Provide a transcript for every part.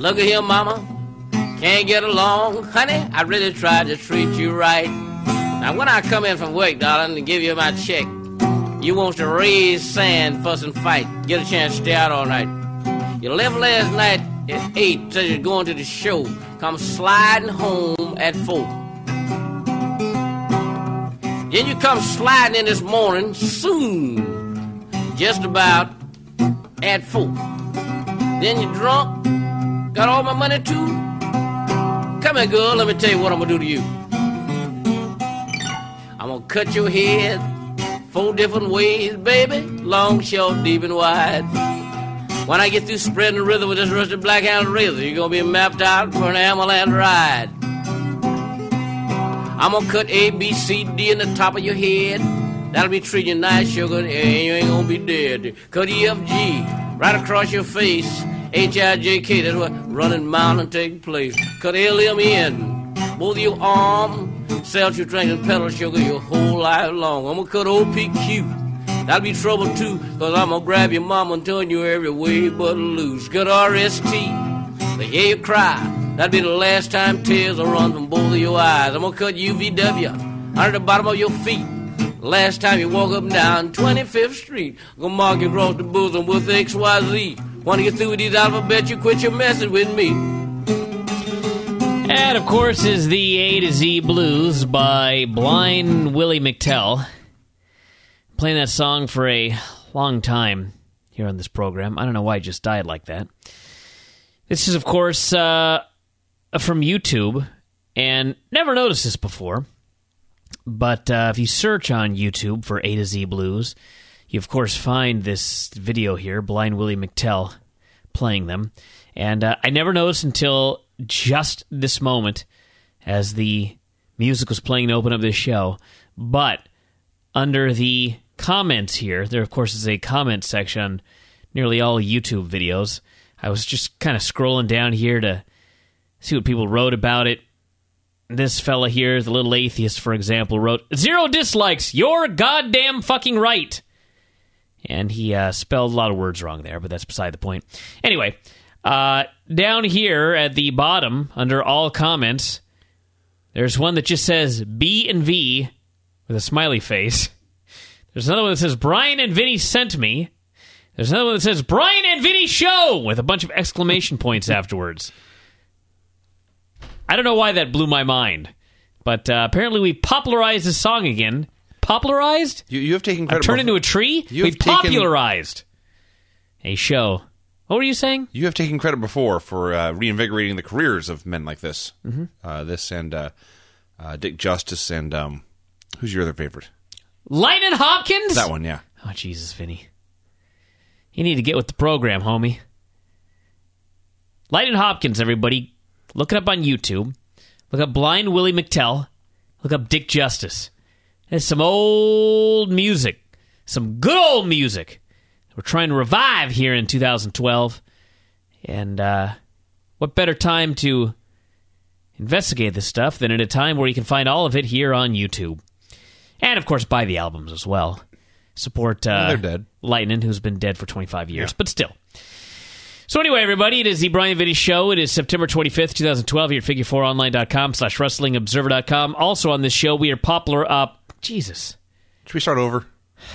Look at here, mama. Can't get along. Honey, I really tried to treat you right. Now, when I come in from work, darling, and give you my check, you want to raise sand, fuss, and fight. Get a chance to stay out all night. You left last night at 8, said you're going to the show. Come sliding home at 4. Then you come sliding in this morning soon, just about at 4. Then you drunk, got all my money too. Come here, girl, let me tell you what I'm gonna do to you. I'm gonna cut your head 4 different ways, baby, long, short, deep, and wide. When I get through spreading the rhythm with this rusty black-handled razor, you're gonna be mapped out for an Amaland ride. I'm gonna cut A, B, C, D in the top of your head. That'll be treating you nice, sugar, and you ain't gonna be dead. Cut E, F, G right across your face. H, I, J, K, that's what running mountain take place. Cut L, M, N, both of your arms. Sell you drinking pedal sugar your whole life long. I'm gonna cut O, P, Q. That'll be trouble too, cause I'm gonna grab your mama and turn you every way but loose. Cut R, S, T, they hear you cry. That'll be the last time tears will run from both of your eyes. I'm gonna cut U, V, W under the bottom of your feet. Last time you walk up and down 25th Street. I'm gonna mark you across the bosom with X, Y, Z. Want to get through with these alphabets, you quit your messing with me. And, of course, is the A to Z Blues by Blind Willie McTell. Playing that song for a long time here on this program. I don't know why I just died like that. This is, of course, from YouTube, and never noticed this before. But if you search on YouTube for A to Z Blues, you, of course, find this video here, Blind Willie McTell playing them. And I never noticed until just this moment as the music was playing to open up this show. But under the comments here, there, of course, is a comment section on nearly all YouTube videos. I was just kind of scrolling down here to see what people wrote about it. This fella here, the little atheist, for example, wrote, 0 dislikes, you're goddamn fucking right. And he spelled a lot of words wrong there, but that's beside the point. Anyway, down here at the bottom, under all comments, there's one that just says B and V with a smiley face. There's another one that says Brian and Vinny sent me. There's another one that says Brian and Vinny show with a bunch of exclamation points afterwards. I don't know why that blew my mind, but apparently we popularized this song again. Popularized? You have taken credit. Turned into a tree? We popularized a show. What were you saying? You have taken credit before for reinvigorating the careers of men like this. Mm-hmm. This and Dick Justice and who's your other favorite? Lightnin' Hopkins? That one, yeah. Oh, Jesus, Vinny. You need to get with the program, homie. Lightnin' Hopkins, everybody. Look it up on YouTube. Look up Blind Willie McTell. Look up Dick Justice. There's some old music. Some good old music. We're trying to revive here in 2012. And what better time to investigate this stuff than at a time where you can find all of it here on YouTube. And, of course, buy the albums as well. Support they're dead. Lightnin', who's been dead for 25 years. Yeah. But still. So anyway, everybody, it is the Brian Vinny Show. It is September 25th, 2012 here at figure4online.com/wrestlingobserver.com. Also on this show, we are popular... Jesus. Should we start over?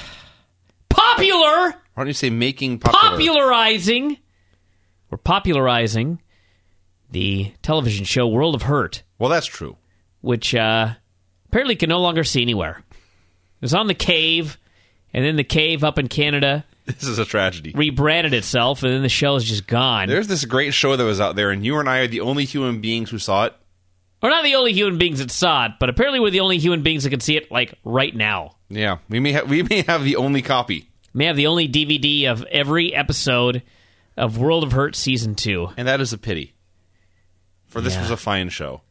Popular! Why don't you say making popular? Popularizing. We're popularizing the television show World of Hurt. Well, that's true. Which apparently can no longer see anywhere. It was on The Cave, and then The Cave up in Canada... This is a tragedy. Rebranded itself, and then the show is just gone. There's this great show that was out there, and you and I are the only human beings who saw it. We're not the only human beings that saw it, but apparently we're the only human beings that can see it, like, right now. Yeah, we may have the only copy. May have the only DVD of every episode of World of Hurt Season 2. And that is a pity. For this was a fine show.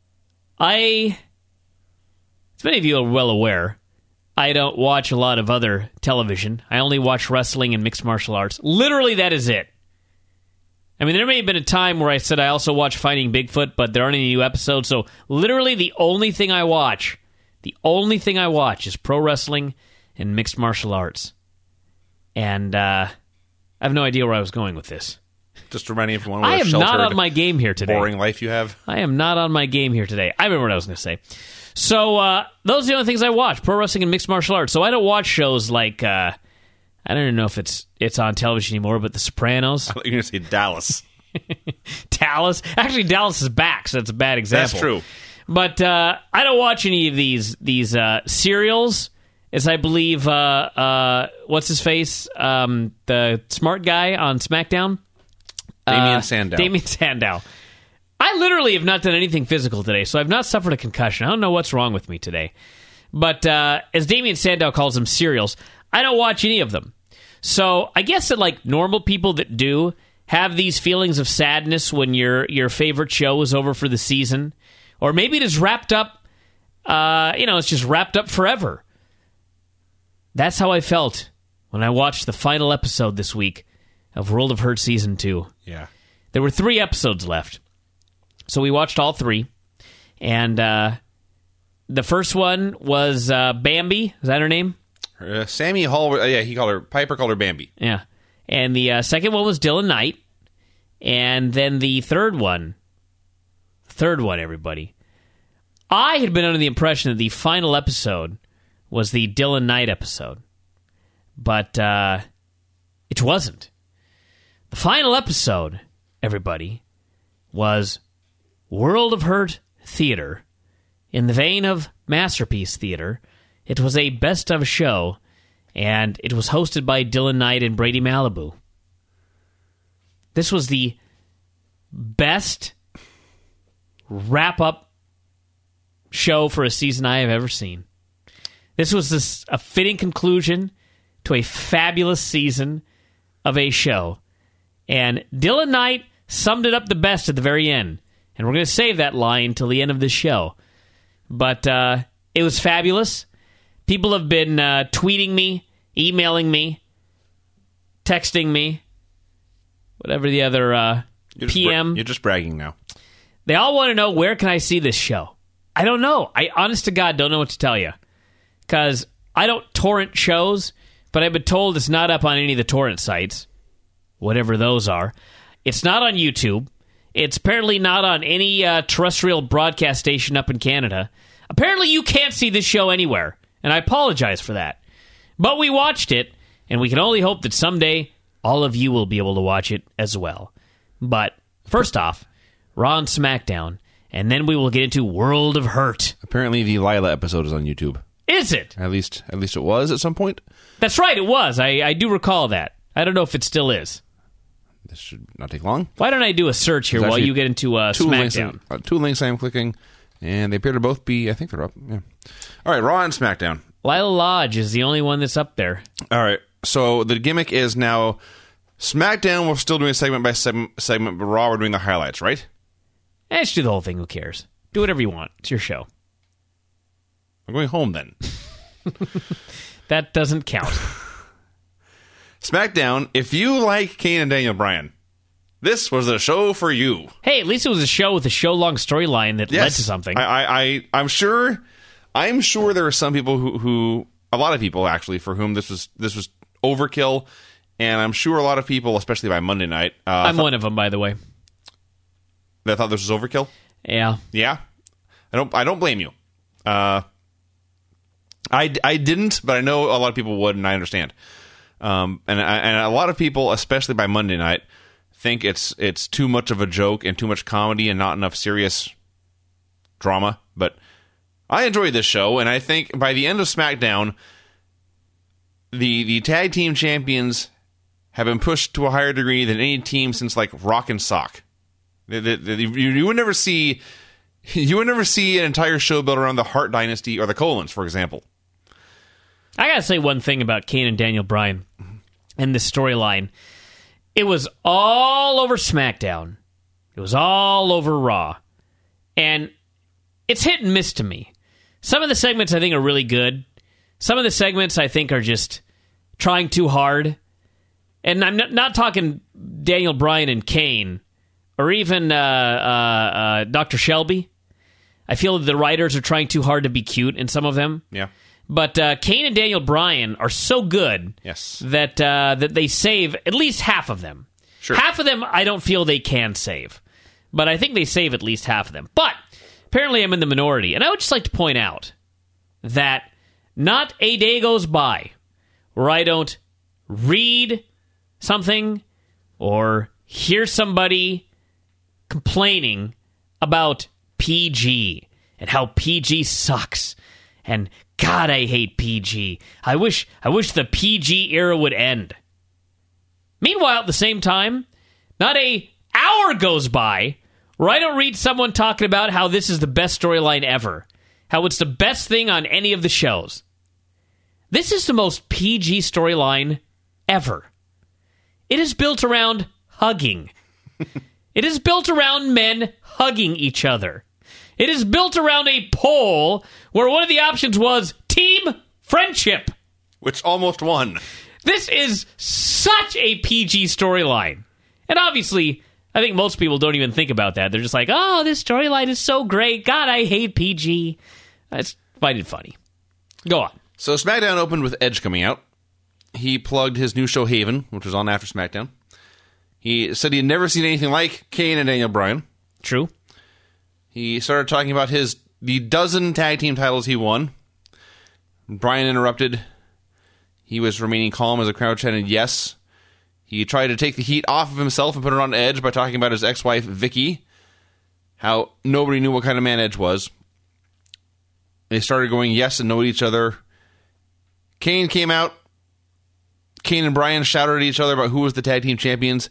As many of you are well aware, I don't watch a lot of other television. I only watch wrestling and mixed martial arts. Literally, that is it. I mean, there may have been a time where I said I also watch Finding Bigfoot, but there aren't any new episodes. So, literally, the only thing I watch is pro wrestling and mixed martial arts. And I have no idea where I was going with this. Just reminding everyone I what a am not sheltered, on my game here today. boring life you have. I am not on my game here today. I remember what I was going to say. So those are the only things I watch: pro wrestling and mixed martial arts. So I don't watch shows like I don't even know if it's on television anymore, but The Sopranos, I thought you were going to say Dallas. Dallas. Actually, Dallas is back, so that's a bad example. That's true. But I don't watch any of these serials. As I believe, what's his face, the smart guy on SmackDown, Damien Sandow. Damien Sandow. I literally have not done anything physical today, so I've not suffered a concussion. I don't know what's wrong with me today. But as Damien Sandow calls them serials, I don't watch any of them. So I guess that like normal people that do have these feelings of sadness when your favorite show is over for the season, or maybe it is wrapped up, it's just wrapped up forever. That's how I felt when I watched the final episode this week of World of Hurt Season 2. Yeah. There were 3 episodes left. So we watched all 3. And the first one was Bambi. Is that her name? Sammy Hall, Piper called her Bambi. Yeah. And the second one was Dylan Knight. And then the third one, everybody. I had been under the impression that the final episode was the Dylan Knight episode. But it wasn't. The final episode, everybody, was World of Hurt Theater. In the vein of Masterpiece Theater, it was a best of show, and it was hosted by Dylan Knight and Brady Malibu. This was the best wrap-up show for a season I have ever seen. This was a fitting conclusion to a fabulous season of a show. And Dylan Knight summed it up the best at the very end. And we're going to save that line till the end of this show. But it was fabulous. People have been tweeting me, emailing me, texting me, whatever the other PM. You're just bragging now. They all want to know, where can I see this show? I don't know. I, honest to God, don't know what to tell you. Because I don't torrent shows, but I've been told it's not up on any of the torrent sites, whatever those are. It's not on YouTube. It's apparently not on any terrestrial broadcast station up in Canada. Apparently you can't see this show anywhere, and I apologize for that. But we watched it, and we can only hope that someday all of you will be able to watch it as well. But first off, Raw and SmackDown, and then we will get into World of Hurt. Apparently the Lila episode is on YouTube. Is it? At least it was at some point. That's right, it was. I do recall that. I don't know if it still is. This should not take long. Why don't I do a search here while you get into SmackDown? Two links I am clicking, and they appear to both be, I think they're up. Yeah. All right, Raw and SmackDown. Lila Lodge is the only one that's up there. All right, so the gimmick is now SmackDown, we're still doing segment by segment, but Raw, we're doing the highlights, right? Just do the whole thing. Who cares? Do whatever you want. It's your show. I'm going home then. That doesn't count. SmackDown, if you like Kane and Daniel Bryan, this was a show for you. Hey, at least it was a show with a show-long storyline that led to something. I'm sure there are some people who a lot of people actually, for whom this was overkill, and I'm sure a lot of people, especially by Monday night, I'm one of them, by the way. That thought this was overkill. Yeah. Yeah. I don't blame you. I didn't, but I know a lot of people would, and I understand. And a lot of people, especially by Monday night, think it's too much of a joke and too much comedy and not enough serious drama. But I enjoyed this show, and I think by the end of SmackDown, the tag team champions have been pushed to a higher degree than any team since like Rock and Sock. You would never see an entire show built around the Hart Dynasty or the Colons, for example. I gotta say one thing about Kane and Daniel Bryan and this storyline. It was all over SmackDown. It was all over Raw. And it's hit and miss to me. Some of the segments I think are really good. Some of the segments I think are just trying too hard. And I'm not talking Daniel Bryan and Kane, or even Dr. Shelby. I feel that the writers are trying too hard to be cute in some of them. Yeah. But Kane and Daniel Bryan are so good, yes, that they save at least half of them. Sure. Half of them I don't feel they can save. But I think they save at least half of them. But apparently I'm in the minority. And I would just like to point out that not a day goes by where I don't read something or hear somebody complaining about PG and how PG sucks. And God, I hate PG. I wish the PG era would end. Meanwhile, at the same time, not a hour goes by where I don't read someone talking about how this is the best storyline ever. How it's the best thing on any of the shows. This is the most PG storyline ever. It is built around hugging. It is built around men hugging each other. It is built around a poll where one of the options was team friendship. Which almost won. This is such a PG storyline. And obviously, I think most people don't even think about that. They're just like, oh, this storyline is so great. God, I hate PG. I find it funny. Go on. So SmackDown opened with Edge coming out. He plugged his new show Haven, which was on after SmackDown. He said he had never seen anything like Kane and Daniel Bryan. True. He started talking about the dozen tag team titles he won. Bryan interrupted. He was remaining calm as the crowd chanted yes. He tried to take the heat off of himself and put it on Edge by talking about his ex-wife, Vicky. How nobody knew what kind of man Edge was. They started going yes and no at each other. Kane came out. Kane and Bryan shouted at each other about who was the tag team champions.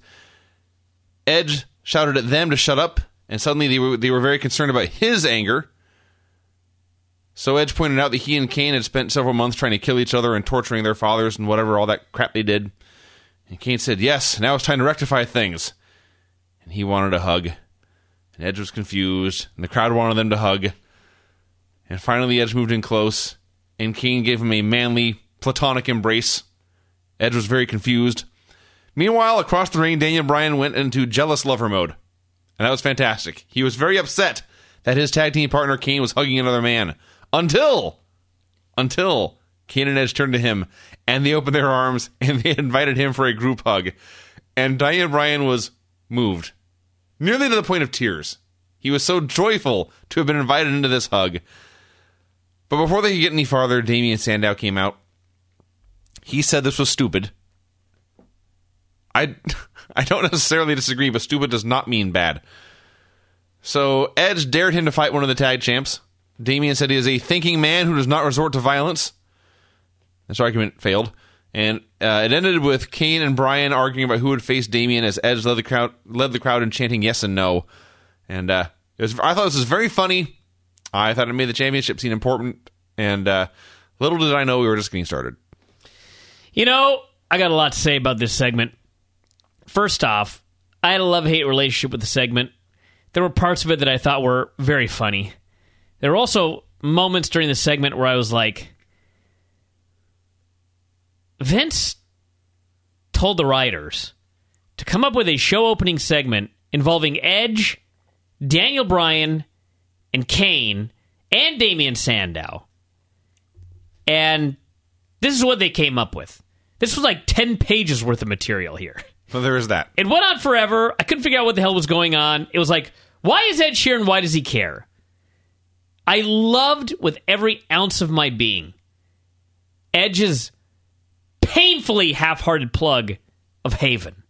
Edge shouted at them to shut up, and suddenly they were very concerned about his anger. So Edge pointed out that he and Kane had spent several months trying to kill each other and torturing their fathers and whatever, all that crap they did. And Kane said, yes, now it's time to rectify things. And he wanted a hug. And Edge was confused, and the crowd wanted them to hug. And finally Edge moved in close, and Kane gave him a manly, platonic embrace. Edge was very confused. Meanwhile, across the ring, Daniel Bryan went into jealous lover mode. And that was fantastic. He was very upset that his tag team partner Kane was hugging another man. Until Kane and Edge turned to him, and they opened their arms, and they invited him for a group hug. And Daniel Bryan was moved. Nearly to the point of tears. He was so joyful to have been invited into this hug. But before they could get any farther, Damien Sandow came out. He said this was stupid. I don't necessarily disagree, but stupid does not mean bad. So Edge dared him to fight one of the tag champs. Damien said he is a thinking man who does not resort to violence. This argument failed. And it ended with Kane and Bryan arguing about who would face Damien as Edge led the crowd in chanting yes and no. And I thought this was very funny. I thought it made the championship seem important. And little did I know we were just getting started. You know, I got a lot to say about this segment. First off, I had a love-hate relationship with the segment. There were parts of it that I thought were very funny. There were also moments during the segment where I was like, Vince told the writers to come up with a show-opening segment involving Edge, Daniel Bryan, and Kane, and Damien Sandow. And this is what they came up with. This was like 10 pages worth of material here. So there is that. It went on forever. I couldn't figure out what the hell was going on. It was like, why is Ed Sheeran? Why does he care? I loved with every ounce of my being Edge's painfully half-hearted plug of Haven.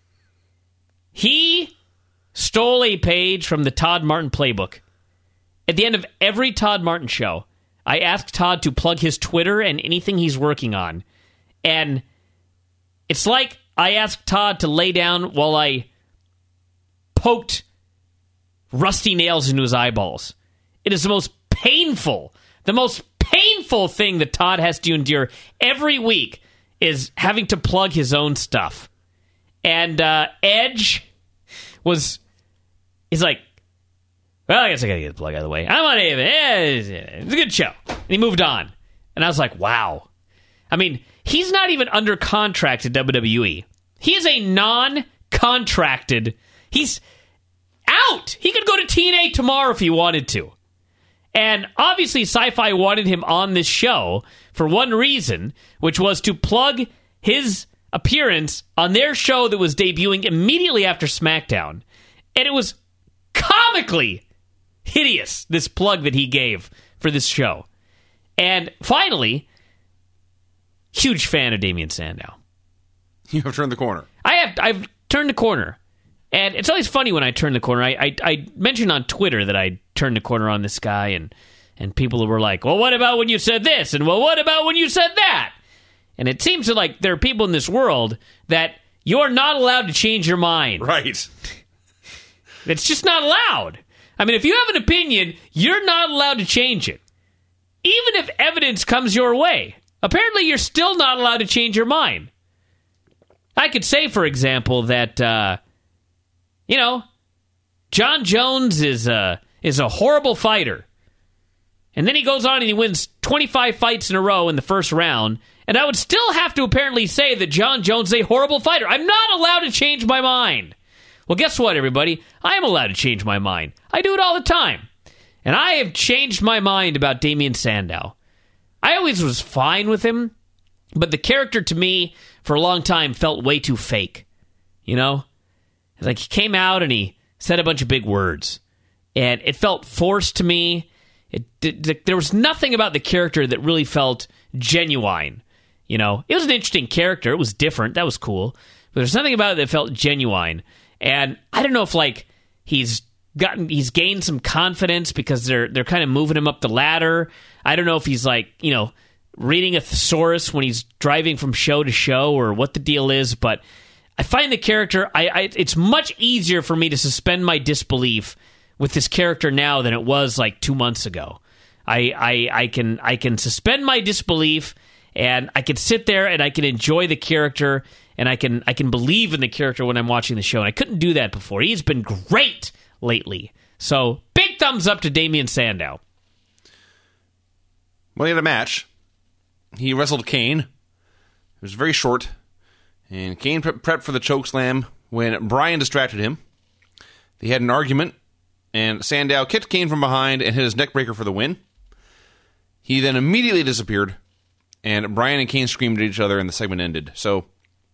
He stole a page from the Todd Martin playbook. At the end of every Todd Martin show, I asked Todd to plug his Twitter and anything he's working on. And it's like I asked Todd to lay down while I poked rusty nails into his eyeballs. It is the most painful thing that Todd has to endure every week is having to plug his own stuff. And Edge is like, well, I guess I gotta get the plug out of the way. I'm on Haven. It's a good show. And he moved on. And I was like, wow. I mean, he's not even under contract at WWE. He is a non-contracted. He's out. He could go to TNA tomorrow if he wanted to. And obviously, Sci-Fi wanted him on this show for one reason, which was to plug his appearance on their show that was debuting immediately after SmackDown. And it was comically hideous, this plug that he gave for this show. And finally, huge fan of Damien Sandow. You have turned the corner. I've turned the corner. And it's always funny when I turn the corner. I mentioned on Twitter that I turned the corner on this guy, and people were like, well, what about when you said this? And, well, what about when you said that? And it seems like there are people in this world that you're not allowed to change your mind. Right. It's just not allowed. I mean, if you have an opinion, you're not allowed to change it. Even if evidence comes your way, apparently you're still not allowed to change your mind. I could say, for example, that, John Jones is a horrible fighter. And then he goes on and he wins 25 fights in a row in the first round. And I would still have to apparently say that John Jones is a horrible fighter. I'm not allowed to change my mind. Well, guess what, everybody? I am allowed to change my mind. I do it all the time. And I have changed my mind about Damien Sandow. I always was fine with him, but the character to me, for a long time, felt way too fake. You know? Like, he came out and he said a bunch of big words. And it felt forced to me. There was nothing about the character that really felt genuine. You know? It was an interesting character. It was different. That was cool. But there's nothing about it that felt genuine. And I don't know if, like, he's gained some confidence because they're kind of moving him up the ladder. I don't know if he's, like, reading a thesaurus when he's driving from show to show or what the deal is, but I find the character, it's much easier for me to suspend my disbelief with this character now than it was like 2 months ago. I can suspend my disbelief, and I can sit there and I can enjoy the character, and I can believe in the character when I'm watching the show, and I couldn't do that before. He's been great lately. So, big thumbs up to Damien Sandow. Well, he had a match. He wrestled Kane. It was very short. And Kane prepped for the chokeslam when Bryan distracted him. They had an argument, and Sandow kicked Kane from behind and hit his neckbreaker for the win. He then immediately disappeared, and Bryan and Kane screamed at each other, and the segment ended. So,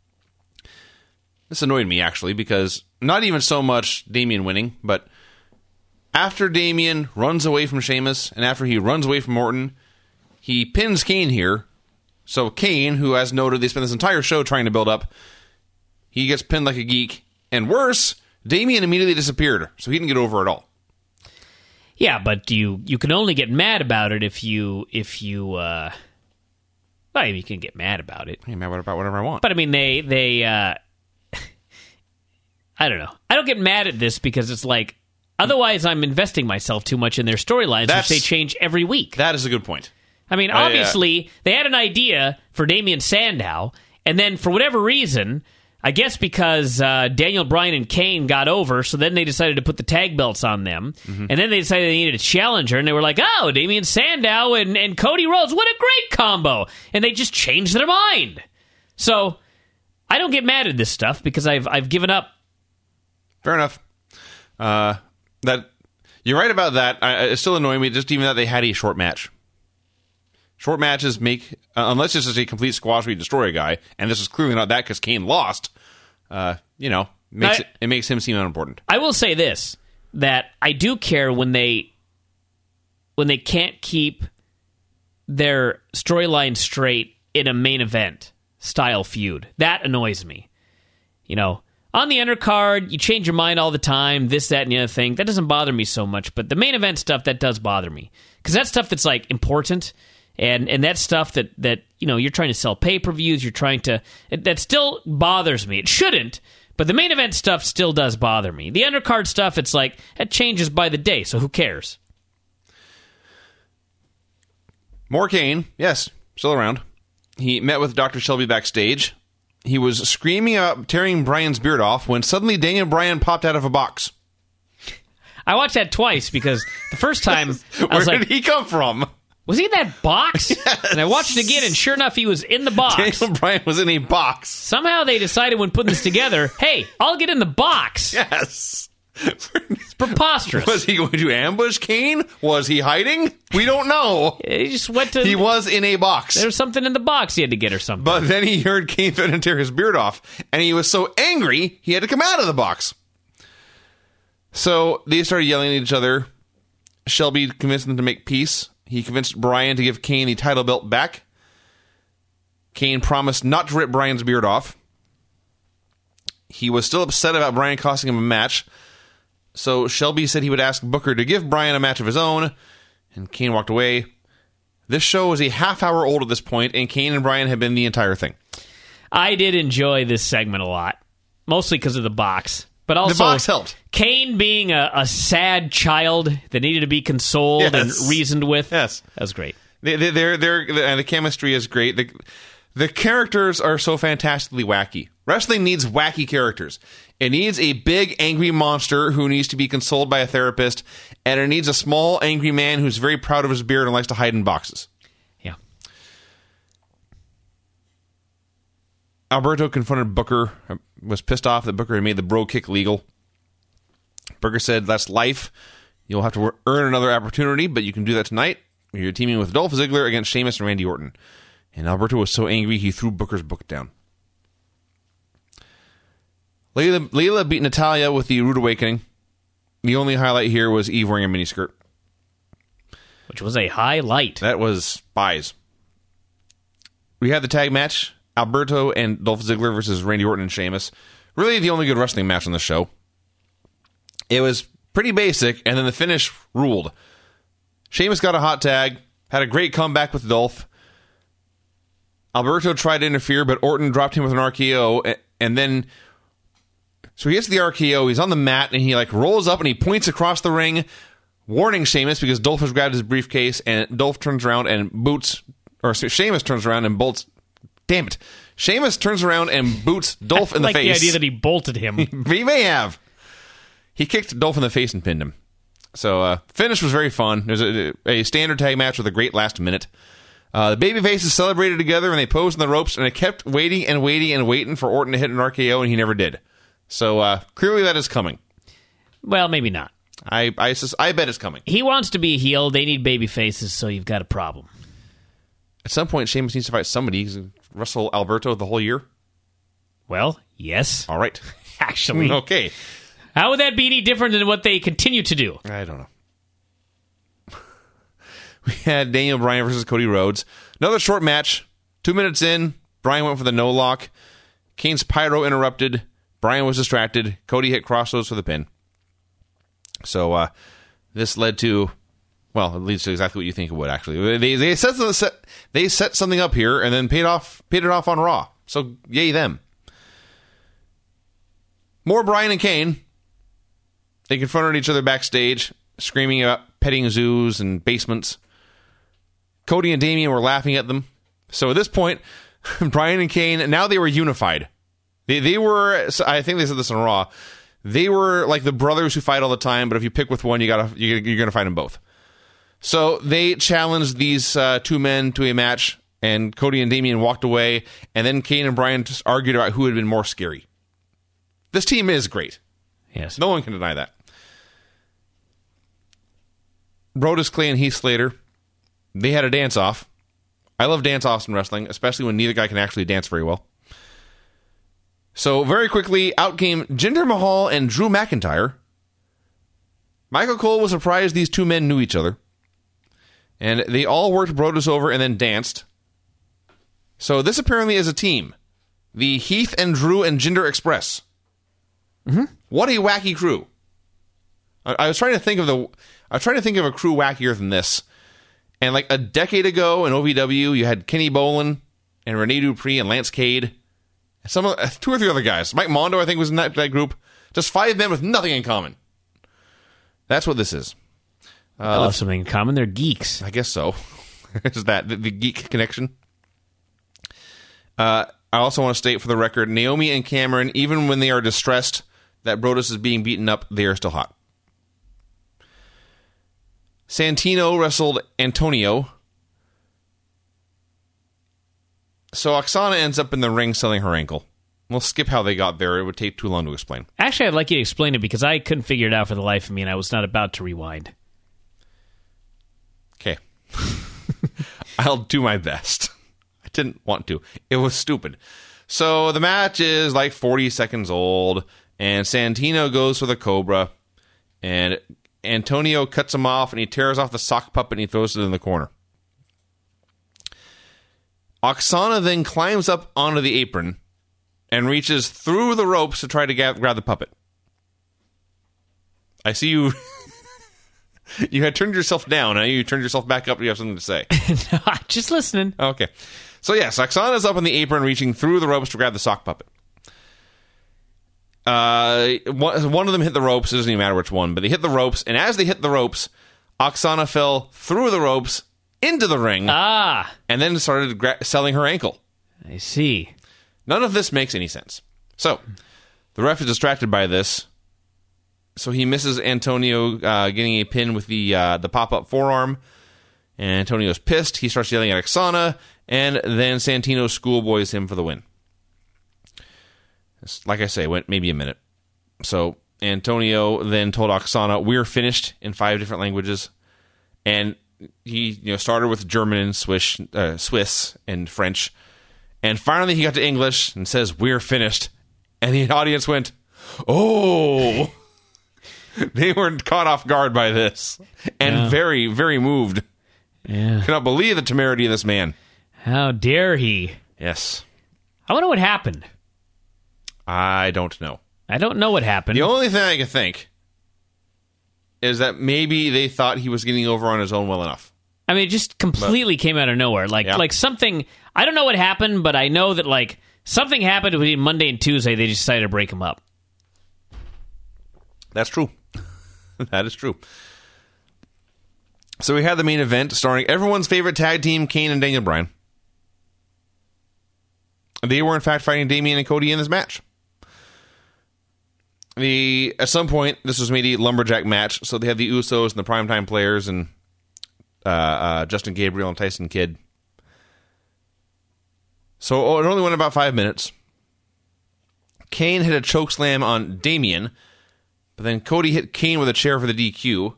this annoyed me, actually, because not even so much Damien winning, but after Damien runs away from Sheamus, and after he runs away from Orton, he pins Kane here. So Kane, who, as noted, they spent this entire show trying to build up, he gets pinned like a geek. And worse, Damien immediately disappeared, so he didn't get over at all. Yeah, but you can only get mad about it if you well, you can get mad about it. I'm mad about whatever I want. But I mean, they I don't know. I don't get mad at this because it's like, otherwise I'm investing myself too much in their storylines, which they change every week. That is a good point. I mean, obviously, they had an idea for Damien Sandow, and then for whatever reason, I guess because Daniel Bryan and Kane got over, so then they decided to put the tag belts on them, and then they decided they needed a challenger, and they were like, oh, Damien Sandow and Cody Rhodes, what a great combo! And they just changed their mind. So, I don't get mad at this stuff, because I've given up. Fair enough. You're right about that. It's still annoying me, just even that they had a short match. Short matches make, unless this is a complete squash where you destroy a guy, and this is clearly not that because Kane lost, it makes him seem unimportant. I will say this, that I do care when they can't keep their storyline straight in a main event style feud. That annoys me. On the undercard, you change your mind all the time, this, that, and the other thing. That doesn't bother me so much, but the main event stuff, that does bother me. Because that's stuff that's, like, important, and that's stuff that you're trying to sell pay-per-views, that still bothers me. It shouldn't, but the main event stuff still does bother me. The undercard stuff, it's like, it changes by the day, so who cares? More Kane, yes, still around. He met with Dr. Shelby backstage. He was screaming about tearing Bryan's beard off when suddenly Daniel Bryan popped out of a box. I watched that twice because the first time I was Where did he come from? Was he in that box? Yes. And I watched it again, and sure enough, he was in the box. Daniel Bryan was in a box. Somehow they decided when putting this together, hey, I'll get in the box. Yes. Where did his preposterous. Was he going to ambush Kane? Was he hiding? We don't know. He just went to... He was in a box. There was something in the box he had to get or something. But then he heard Kane threaten to tear his beard off, and he was so angry, he had to come out of the box. So they started yelling at each other. Shelby convinced them to make peace. He convinced Bryan to give Kane the title belt back. Kane promised not to rip Bryan's beard off. He was still upset about Bryan costing him a match, so Shelby said he would ask Booker to give Bryan a match of his own, and Kane walked away. This show was a half hour old at this point, and Kane and Bryan had been the entire thing. I did enjoy this segment a lot, mostly because of the box. But also, the box helped. Kane being a sad child that needed to be consoled and reasoned with. Yes. That was great. And the chemistry is great. The characters are so fantastically wacky. Wrestling needs wacky characters. It needs a big, angry monster who needs to be consoled by a therapist, and it needs a small, angry man who's very proud of his beard and likes to hide in boxes. Yeah. Alberto confronted Booker, was pissed off that Booker had made the bro kick legal. Booker said, "That's life. You'll have to earn another opportunity, but you can do that tonight. You're teaming with Dolph Ziggler against Sheamus and Randy Orton." And Alberto was so angry, he threw Booker's book down. Layla beat Natalya with the Rude Awakening. The only highlight here was Eve wearing a miniskirt. Which was a highlight. That was spies. We had the tag match, Alberto and Dolph Ziggler versus Randy Orton and Sheamus. Really the only good wrestling match on the show. It was pretty basic, and then the finish ruled. Sheamus got a hot tag, had a great comeback with Dolph. Alberto tried to interfere, but Orton dropped him with an RKO, and then... So he gets the RKO, he's on the mat, and he rolls up and he points across the ring, warning Sheamus because Dolph has grabbed his briefcase, and Dolph turns around and boots... Or Sheamus turns around and bolts... Damn it. Sheamus turns around and boots Dolph in the face. I like the idea that he bolted him. He may have. He kicked Dolph in the face and pinned him. So, finish was very fun. There's a standard tag match with a great last minute. The babyfaces celebrated together and they posed in the ropes, and it kept waiting and waiting and waiting for Orton to hit an RKO, and he never did. So, clearly that is coming. Well, maybe not. I bet it's coming. He wants to be a heel. They need babyfaces, so you've got a problem. At some point, Sheamus needs to fight somebody. He's Russell Alberto the whole year. Well, yes. All right. Actually. Okay. How would that be any different than what they continue to do? I don't know. We had Daniel Bryan versus Cody Rhodes. Another short match. 2 minutes in, Bryan went for the no-lock. Kane's pyro interrupted. Bryan was distracted. Cody hit Crossroads for the pin. So this led to... Well, it leads to exactly what you think it would, actually. They set something up here and then paid it off on Raw. So, yay them. More Bryan and Kane. They confronted each other backstage, screaming about petting zoos and basements. Cody and Damian were laughing at them. So at this point, Bryan and Kane, now they were unified. They were, I think they said this on Raw, they were like the brothers who fight all the time, but if you pick with one, you're going to fight them both. So they challenged these two men to a match, and Cody and Damian walked away, and then Kane and Bryan just argued about who had been more scary. This team is great. Yes. No one can deny that. Brodus Clay and Heath Slater, they had a dance-off. I love dance-offs in wrestling, especially when neither guy can actually dance very well. So very quickly, out came Jinder Mahal and Drew McIntyre. Michael Cole was surprised these two men knew each other. And they all worked Brodus over and then danced. So this apparently is a team. The Heath and Drew and Jinder Express. Mm-hmm. What a wacky crew. I was trying to think of a crew wackier than this. And like a decade ago in OVW, you had Kenny Bolin and Rene Dupree and Lance Cade. Two or three other guys. Mike Mondo, I think, was in that group. Just 5 men with nothing in common. That's what this is. They have something in common. They're geeks. I guess so. Is that the geek connection? I also want to state for the record, Naomi and Cameron, even when they are distressed that Brodus is being beaten up, they are still hot. Santino wrestled Antonio. So Oksana ends up in the ring selling her ankle. We'll skip how they got there. It would take too long to explain. Actually, I'd like you to explain it because I couldn't figure it out for the life of me, and I was not about to rewind. Okay. I'll do my best. I didn't want to. It was stupid. So the match is like 40 seconds old, and Santino goes for the Cobra, and Antonio cuts him off, and he tears off the sock puppet, and he throws it in the corner. Oksana then climbs up onto the apron and reaches through the ropes to try to grab the puppet. I see you. You had turned yourself down. Now you turned yourself back up. You have something to say. No, just listening. Okay. So yes, Oksana's up on the apron, reaching through the ropes to grab the sock puppet. One of them hit the ropes. It doesn't even matter which one, but they hit the ropes. And as they hit the ropes, Oksana fell through the ropes into the ring. And then started selling her ankle. I see. None of this makes any sense. So, the ref is distracted by this. So he misses Antonio getting a pin with the pop-up forearm. And Antonio's pissed. He starts yelling at Oksana. And then Santino schoolboys him for the win. Like I say, went maybe a minute. So Antonio then told Oksana, "We're finished," in 5 different languages. And he started with German and Swiss and French. And finally he got to English and says, "We're finished." And the audience went, "Oh!" They were caught off guard by this. And very, very moved. Yeah. Cannot believe the temerity of this man. How dare he? Yes. I wonder what happened. I don't know. I don't know what happened. The only thing I can think is that maybe they thought he was getting over on his own well enough. I mean, it just completely came out of nowhere. Like something, I don't know what happened, but I know that like something happened between Monday and Tuesday. They just decided to break him up. That's true. That is true. So we had the main event starring everyone's favorite tag team, Kane and Daniel Bryan. They were in fact fighting Damian and Cody in this match. At some point, this was made a lumberjack match, so they had the Usos and the Primetime Players and Justin Gabriel and Tyson Kidd. So it only went about 5 minutes. Kane hit a chokeslam on Damian, but then Cody hit Kane with a chair for the DQ.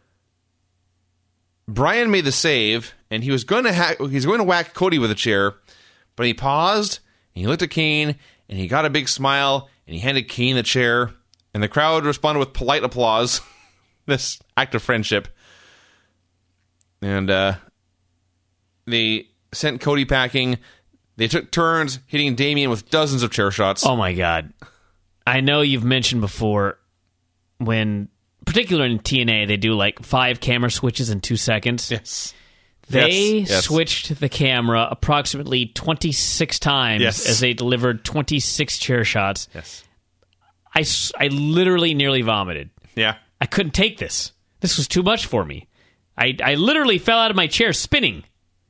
Bryan made the save, and he was going to whack Cody with a chair, but he paused, and he looked at Kane, and he got a big smile, and he handed Kane the chair, and the crowd responded with polite applause. This act of friendship. And they sent Cody packing. They took turns hitting Damian with dozens of chair shots. Oh my God. I know you've mentioned before when, particularly in TNA, they do like 5 camera switches in 2 seconds. Yes. They switched the camera approximately 26 times as they delivered 26 chair shots. Yes. I literally nearly vomited. Yeah. I couldn't take this. This was too much for me. I literally fell out of my chair spinning.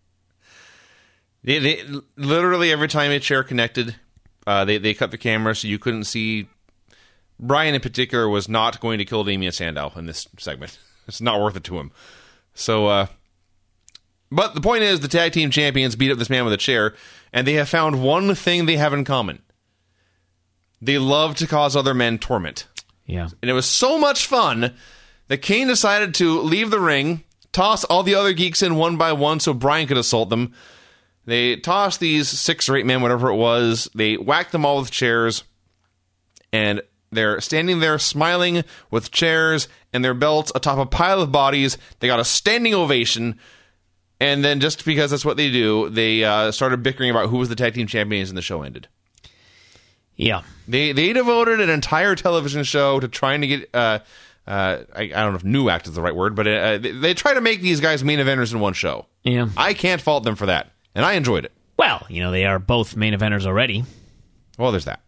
They literally every time a chair connected, they cut the camera so you couldn't see. Bryan in particular was not going to kill Damian Sandow in this segment. It's not worth it to him. So, but the point is, the tag team champions beat up this man with a chair, and they have found one thing they have in common. They love to cause other men torment. Yeah. And it was so much fun that Kane decided to leave the ring, toss all the other geeks in one by one so Bryan could assault them. They tossed these 6 or 8 men, whatever it was. They whacked them all with chairs, and they're standing there smiling with chairs and their belts atop a pile of bodies. They got a standing ovation, and then just because that's what they do, they started bickering about who was the tag team champions, and the show ended. Yeah. They devoted an entire television show to trying to get... I don't know if new act is the right word, but they try to make these guys main eventers in one show. Yeah. I can't fault them for that, and I enjoyed it. Well, they are both main eventers already. Well, there's that.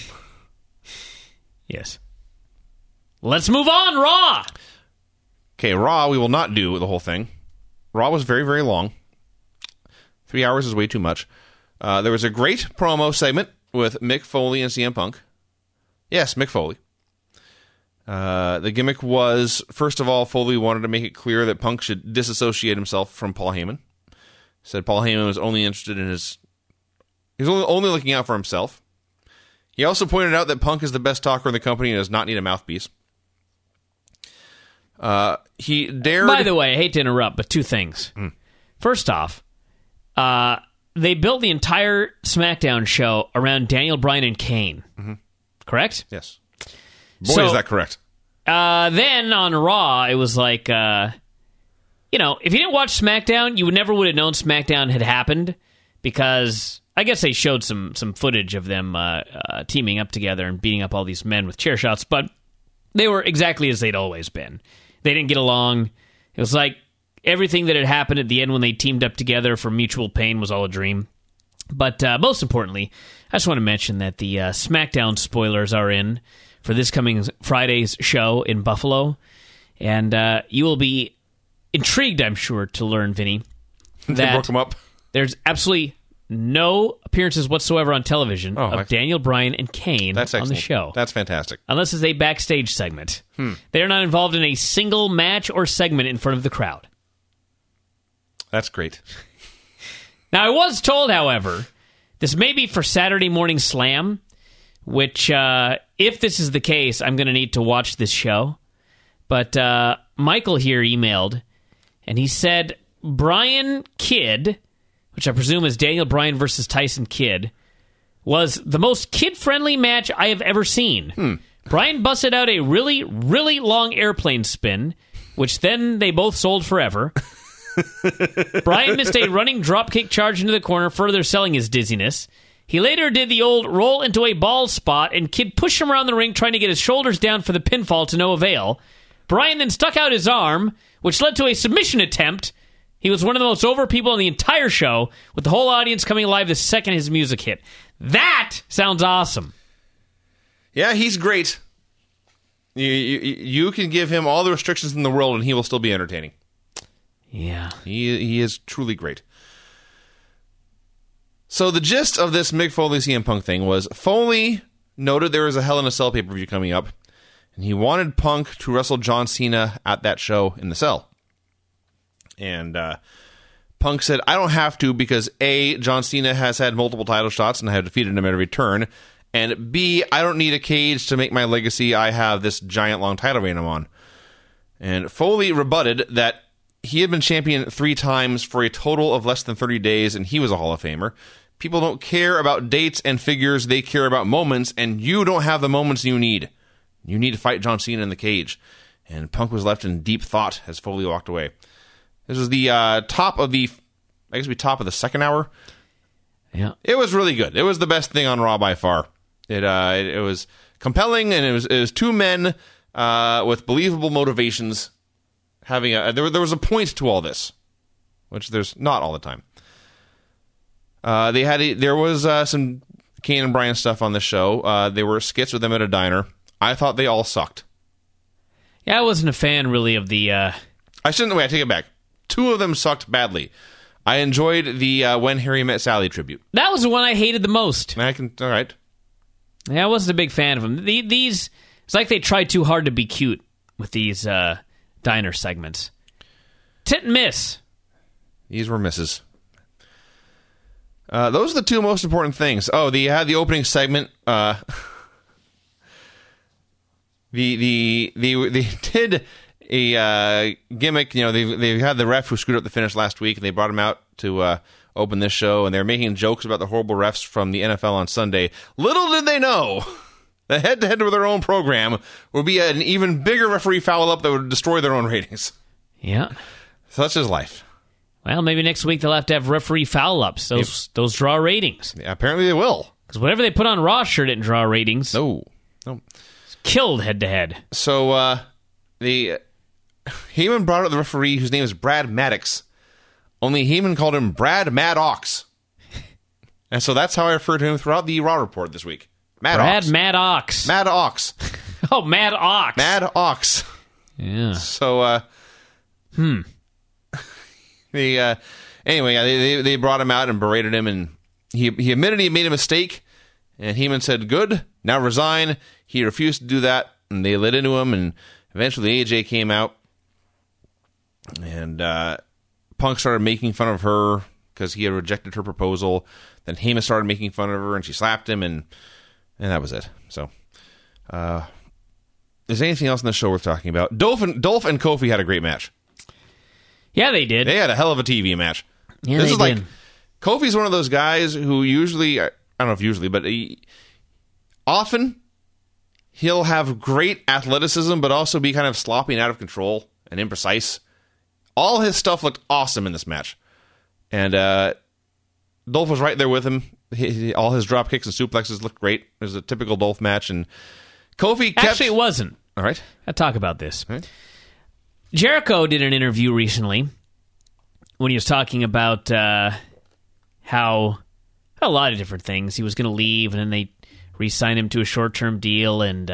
Yes. Let's move on, Raw! Okay, Raw, we will not do the whole thing. Raw was very, very long. 3 hours is way too much. There was a great promo segment with Mick Foley and CM Punk. Yes, Mick Foley. The gimmick was, first of all, Foley wanted to make it clear that Punk should disassociate himself from Paul Heyman. Said Paul Heyman was only interested in he was only looking out for himself. He also pointed out that Punk is the best talker in the company and does not need a mouthpiece. He dared... By the way, I hate to interrupt, but two things. First off, they built the entire SmackDown show around Daniel Bryan and Kane. Correct? Yes. Boy, is that correct. Then on Raw, it was like, if you didn't watch SmackDown, you never would have known SmackDown had happened because I guess they showed some footage of them teaming up together and beating up all these men with chair shots, but they were exactly as they'd always been. They didn't get along. It was like everything that had happened at the end when they teamed up together for mutual pain was all a dream. But most importantly, I just want to mention that the SmackDown spoilers are in for this coming Friday's show in Buffalo. And you will be intrigued, I'm sure, to learn, Vinny, They broke him up. there's absolutely no appearances whatsoever on television of Daniel Bryan and Kane on the show. That's fantastic. Unless it's a backstage segment. They're not involved in a single match or segment in front of the crowd. That's great. Now, I was told, however, this may be for Saturday Morning Slam, which, if this is the case, I'm going to need to watch this show. But Michael here emailed, and he said Bryan Kidd, which I presume is Daniel Bryan versus Tyson Kidd, was the most kid-friendly match I have ever seen. Bryan busted out a really, really long airplane spin, which then they both sold forever. Bryan missed a running dropkick charge into the corner, further selling his dizziness. He later did the old roll into a ball spot, and Kidd pushed him around the ring trying to get his shoulders down for the pinfall to no avail. Bryan then stuck out his arm, which led to a submission attempt. He was one of the most over people in the entire show, with the whole audience coming alive the second his music hit. That sounds awesome. Yeah, he's great. You can give him all the restrictions in the world, and he will still be entertaining. Yeah. He is truly great. So the gist of this Mick Foley CM Punk thing was Foley noted there was a Hell in a Cell pay-per-view coming up, and he wanted Punk to wrestle John Cena at that show in the cell. And Punk said, I don't have to because A, John Cena has had multiple title shots and I have defeated him at every turn, and B, I don't need a cage to make my legacy. I have this giant long title reign I'm on. And Foley rebutted that he had been champion 3 times for a total of less than 30 days, and he was a Hall of Famer. People don't care about dates and figures. They care about moments, and you don't have the moments you need. You need to fight John Cena in the cage. And Punk was left in deep thought as Foley walked away. This was the top of the second hour. Yeah. It was really good. It was the best thing on Raw by far. It was compelling, and it was 2 men with believable motivations. There was a point to all this, which there's not all the time. There was some Kane and Bryan stuff on the show. There were skits with them at a diner. I thought they all sucked. Yeah, I wasn't a fan really of the. I take it back. 2 of them sucked badly. I enjoyed the When Harry Met Sally tribute. That was the one I hated the most. All right. Yeah, I wasn't a big fan of them. These, it's like they tried too hard to be cute with these diner segments. Tit and miss. These were misses. Those are the 2 most important things. Oh, they had the opening segment. They did a gimmick. You know, they had the ref who screwed up the finish last week, and they brought him out to open this show, and they're making jokes about the horrible refs from the NFL on Sunday. Little did they know that head-to-head with their own program would be an even bigger referee foul-up that would destroy their own ratings. Yeah. Such is life. Well, maybe next week they'll have to have referee foul-ups. Those draw ratings. Yeah, apparently they will. Because whatever they put on Raw sure didn't draw ratings. No. It's killed head-to-head. So, Heyman brought up the referee whose name is Brad Maddox. Only Heyman called him Brad Maddox. And so that's how I referred to him throughout the Raw report this week. Brad Maddox. Maddox. Oh, Mad Ox. Mad Ox. Yeah. So, they brought him out and berated him, and he admitted he made a mistake, and Heyman said, good, now resign. He refused to do that, and they lit into him, and eventually AJ came out, and Punk started making fun of her because he had rejected her proposal. Then Heyman started making fun of her, and she slapped him, and And that was it. So, is there anything else in the show worth talking about? Dolph and Kofi had a great match. Yeah, they did. They had a hell of a TV match. Yeah, this they is like did. Kofi's one of those guys who usually, I don't know if usually, but often he'll have great athleticism, but also be kind of sloppy and out of control and imprecise. All his stuff looked awesome in this match. And Dolph was right there with him. All his drop kicks and suplexes looked great. It was a typical Dolph match. And Kofi kept... Actually, it wasn't. All right. I'll talk about this. All right. Jericho did an interview recently when he was talking about how a lot of different things. He was going to leave, and then they re-signed him to a short-term deal, and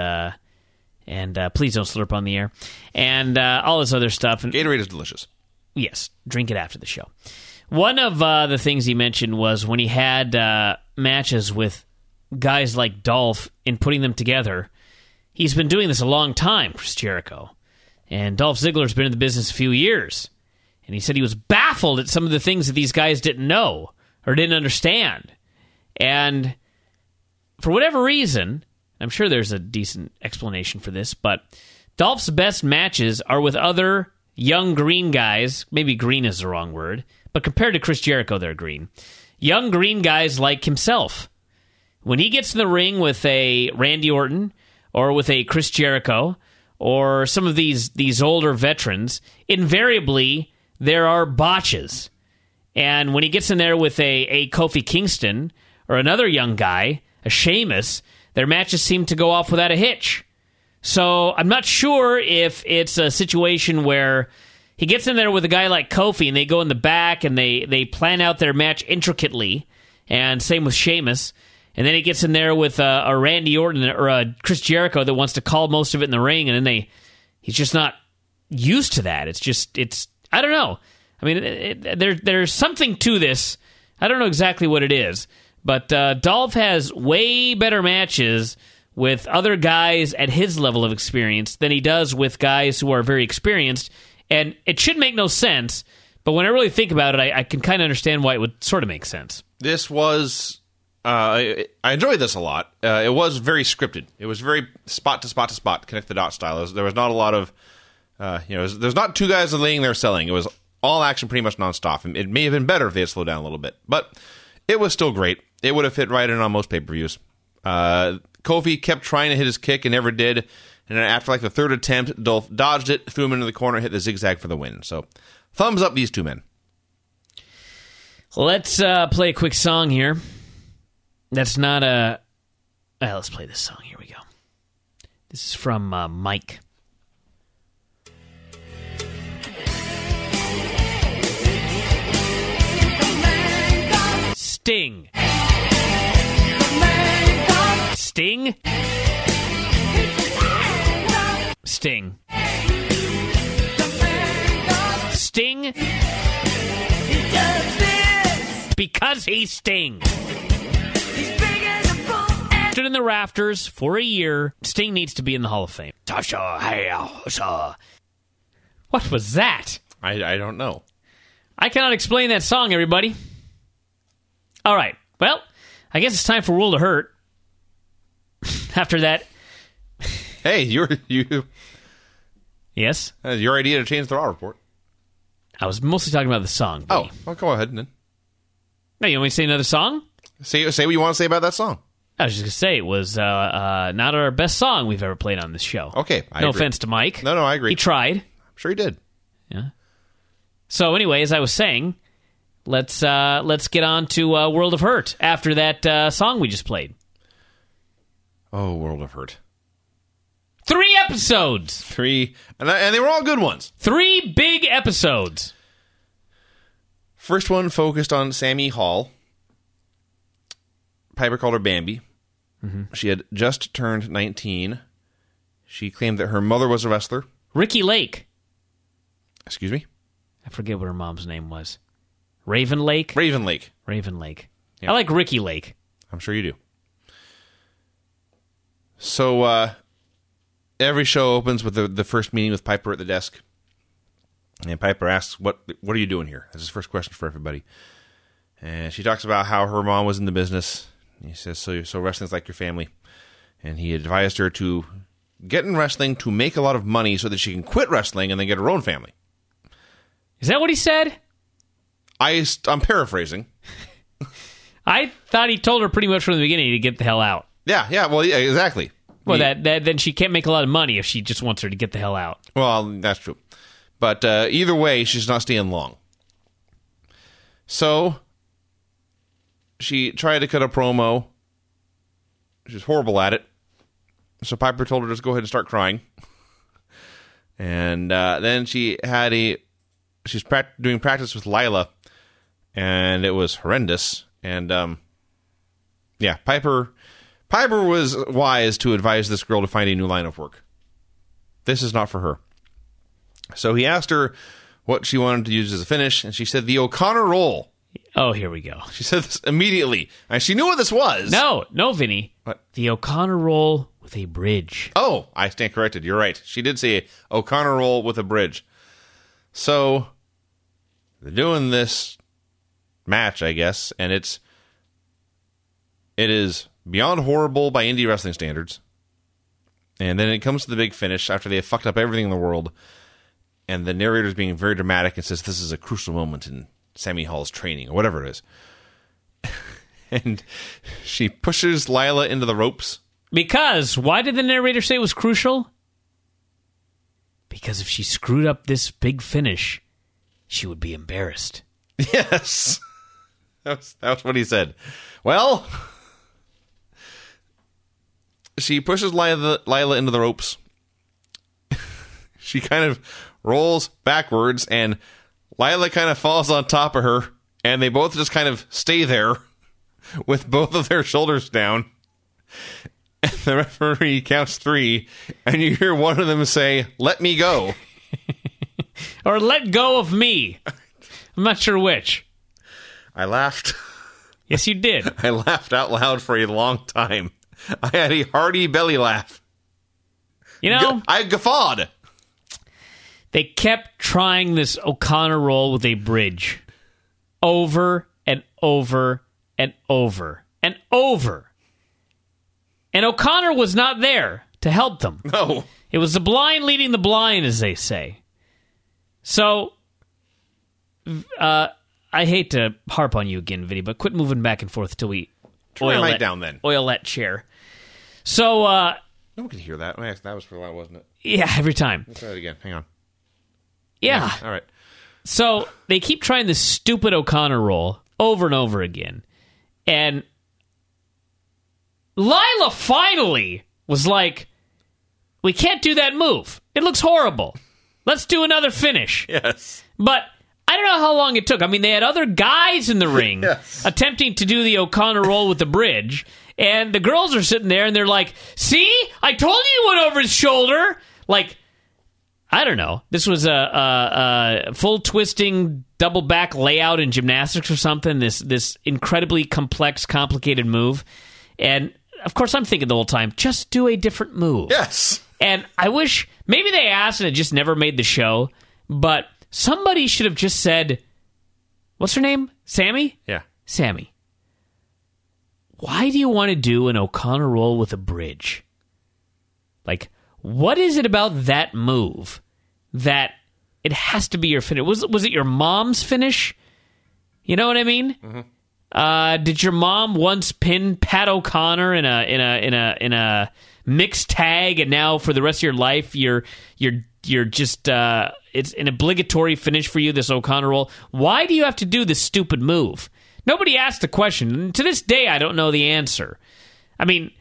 please don't slurp on the air, and all this other stuff. And Gatorade is delicious. yes, drink it after the show. One of the things he mentioned was when he had matches with guys like Dolph and putting them together. He's been doing this a long time, Chris Jericho. And Dolph Ziggler's been in the business a few years. And he said he was baffled at some of the things that these guys didn't know or didn't understand. And for whatever reason, I'm sure there's a decent explanation for this, but Dolph's best matches are with other young green guys. Maybe green is the wrong word, but compared to Chris Jericho, they're green. Young green guys like himself. When he gets in the ring with a Randy Orton or with a Chris Jericho or some of these older veterans, invariably there are botches. And when he gets in there with a Kofi Kingston or another young guy, a Sheamus, their matches seem to go off without a hitch. So I'm not sure if it's a situation where he gets in there with a guy like Kofi and they go in the back and they plan out their match intricately, and same with Sheamus. And then he gets in there with a Randy Orton or a Chris Jericho that wants to call most of it in the ring, and then he's just not used to that. It's I don't know. I mean, there's something to this. I don't know exactly what it is, but Dolph has way better matches with other guys at his level of experience than he does with guys who are very experienced, and it should make no sense, but when I really think about it, I can kind of understand why it would sort of make sense. This was... I enjoyed this a lot. It was very scripted. It was very spot to spot to spot, connect the dot style. There was not a lot of, there's not two guys laying there selling. It was all action pretty much nonstop. It may have been better if they had slowed down a little bit, but it was still great. It would have fit right in on most pay-per-views. Kofi kept trying to hit his kick and never did. And then after like the third attempt, Dolph dodged it, threw him into the corner, hit the zigzag for the win. So thumbs up these two men. Let's play a quick song here. That's not a... let's play this song. Here we go. This is from Mike. Sting. Sting? Sting. Sting? Because he's Sting. Stood in the rafters for a year. Sting needs to be in the Hall of Fame. Tasha, hey, Tasha. What was that? I don't know. I cannot explain that song, everybody. All right. Well, I guess it's time for World of Hurt. After that... Hey, Yes? your idea to change the Raw report. I was mostly talking about the song. Oh, well, go ahead then. No, you want me to say another song? Say what you want to say about that song. I was just going to say, it was not our best song we've ever played on this show. Okay, No offense to Mike. No, I agree. He tried. I'm sure he did. Yeah. So anyway, as I was saying, let's get on to World of Hurt after that song we just played. Oh, World of Hurt. 3 episodes! 3, and they were all good ones. 3 big episodes. First one focused on Sammy Hall. Piper called her Bambi. Mm-hmm. She had just turned 19. She claimed that her mother was a wrestler. Ricky Lake. Excuse me? I forget what her mom's name was. Raven Lake? Raven Lake. Raven Lake. Yeah. I like Ricky Lake. I'm sure you do. So, every show opens with the first meeting with Piper at the desk. And Piper asks, what are you doing here? That's his first question for everybody. And she talks about how her mom was in the business, He says, so wrestling's like your family. And he advised her to get in wrestling to make a lot of money so that she can quit wrestling and then get her own family. Is that what he said? I'm paraphrasing. I thought he told her pretty much from the beginning to get the hell out. Yeah, exactly. Well, that then she can't make a lot of money if she just wants her to get the hell out. Well, that's true. But either way, she's not staying long. So she tried to cut a promo. She's horrible at it. So Piper told her to just go ahead and start crying. And then she's doing practice with Lila, and it was horrendous. And Piper was wise to advise this girl to find a new line of work. This is not for her. So he asked her what she wanted to use as a finish, and she said the O'Connor roll. Oh, here we go. She said this immediately. And she knew what this was. No, Vinny. What? The O'Connor roll with a bridge. Oh, I stand corrected. You're right. She did say O'Connor roll with a bridge. So they're doing this match, I guess, and it is beyond horrible by indie wrestling standards. And then it comes to the big finish after they have fucked up everything in the world. And the narrator's being very dramatic and says this is a crucial moment in Sammy Hall's training, or whatever it is. And she pushes Lila into the ropes. Because, why did the narrator say it was crucial? Because if she screwed up this big finish, she would be embarrassed. Yes. That was what he said. Well, she pushes Lila into the ropes. She kind of rolls backwards, and Lila kind of falls on top of her, and they both just kind of stay there with both of their shoulders down. And the referee counts 3, and you hear one of them say, "Let me go." Or "Let go of me." I'm not sure which. I laughed. Yes, you did. I laughed out loud for a long time. I had a hearty belly laugh. You know, I guffawed. They kept trying this O'Connor roll with a bridge. Over and over and over and over. And O'Connor was not there to help them. No. It was the blind leading the blind, as they say. So, I hate to harp on you again, Vinny, but quit moving back and forth till we Turn my mic down then. Oil that chair. So, no one can hear that. That was for a while, wasn't it? Yeah, every time. Let's try it again. Hang on. Yeah. All right. So they keep trying this stupid O'Connor roll over and over again. And Lila finally was like, we can't do that move. It looks horrible. Let's do another finish. Yes. But I don't know how long it took. I mean, they had other guys in the ring attempting to do the O'Connor roll with the bridge. And the girls are sitting there and they're like, see? I told you went over his shoulder. Like, I don't know. This was a full twisting double back layout in gymnastics or something. This incredibly complex, complicated move. And of course, I'm thinking the whole time, just do a different move. Yes. And I wish maybe they asked and it just never made the show. But somebody should have just said, what's her name? Sammy? Yeah. Sammy. Why do you want to do an O'Connor roll with a bridge? Like, what is it about that move that it has to be your finish? Was it your mom's finish? You know what I mean? Mm-hmm. Did your mom once pin Pat O'Connor in a mixed tag, and now for the rest of your life you're just it's an obligatory finish for you, this O'Connor roll? Why do you have to do this stupid move? Nobody asked the question. And to this day, I don't know the answer. I mean,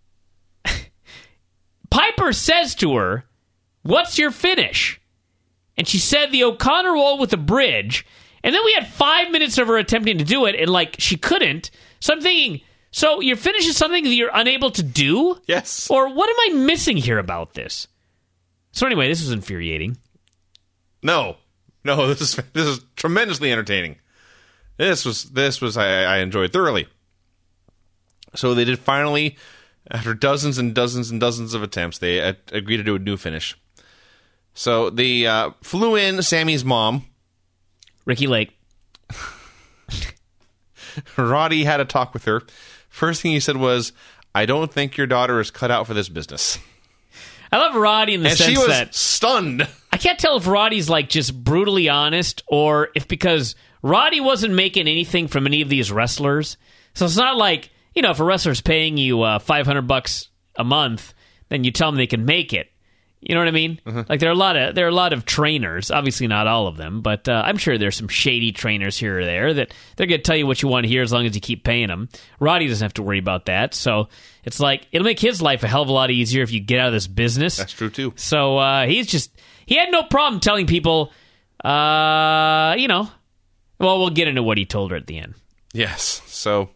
Piper says to her, what's your finish? And she said the O'Connor roll with a bridge. And then we had 5 minutes of her attempting to do it, and, like, she couldn't. So I'm thinking, so your finish is something that you're unable to do? Yes. Or what am I missing here about this? So anyway, this was infuriating. No, this is tremendously entertaining. This was I enjoyed thoroughly. So they did finally, after dozens and dozens and dozens of attempts, they agreed to do a new finish. So they flew in Sammy's mom, Ricky Lake. Roddy had a talk with her, First thing he said was, "I don't think your daughter is cut out for this business." I love Roddy in the And sense she was that stunned. I can't tell if Roddy's like just brutally honest or if because Roddy wasn't making anything from any of these wrestlers. So it's not like, if a wrestler's paying you $500 a month, then you tell them they can make it. You know what I mean? Like there are a lot of trainers, obviously not all of them, but I'm sure there's some shady trainers here or there that they're going to tell you what you want to hear as long as you keep paying them. Roddy doesn't have to worry about that. So it's like, it'll make his life a hell of a lot easier if you get out of this business. That's true too. So he had no problem telling people, well, we'll get into what he told her at the end. Yes. So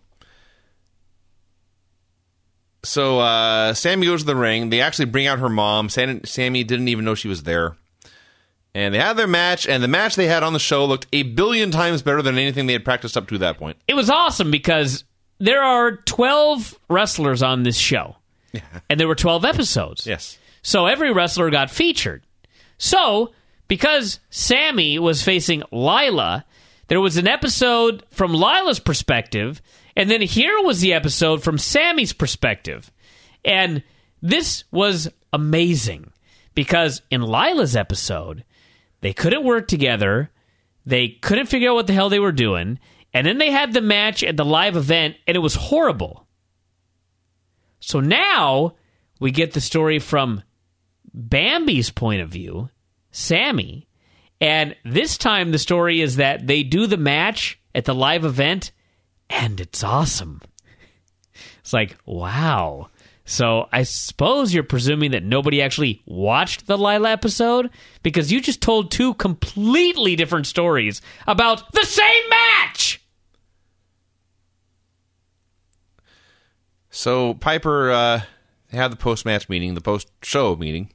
Sammy goes to the ring. They actually bring out her mom. Sammy didn't even know she was there. And they had their match, and the match they had on the show looked 1 billion times better than anything they had practiced up to that point. It was awesome because there are 12 wrestlers on this show. Yeah. And there were 12 episodes. Yes. So every wrestler got featured. So, because Sammy was facing Lila, there was an episode from Lila's perspective, and then here was the episode from Sammy's perspective. And this was amazing because in Lila's episode, they couldn't work together. They couldn't figure out what the hell they were doing. And then they had the match at the live event, and it was horrible. So now we get the story from Bambi's point of view, Sammy. And this time the story is that they do the match at the live event, and it's awesome. It's like, wow. So I suppose you're presuming that nobody actually watched the Lila episode? Because you just told two completely different stories about the same match! So Piper had the post-match meeting, the post-show meeting.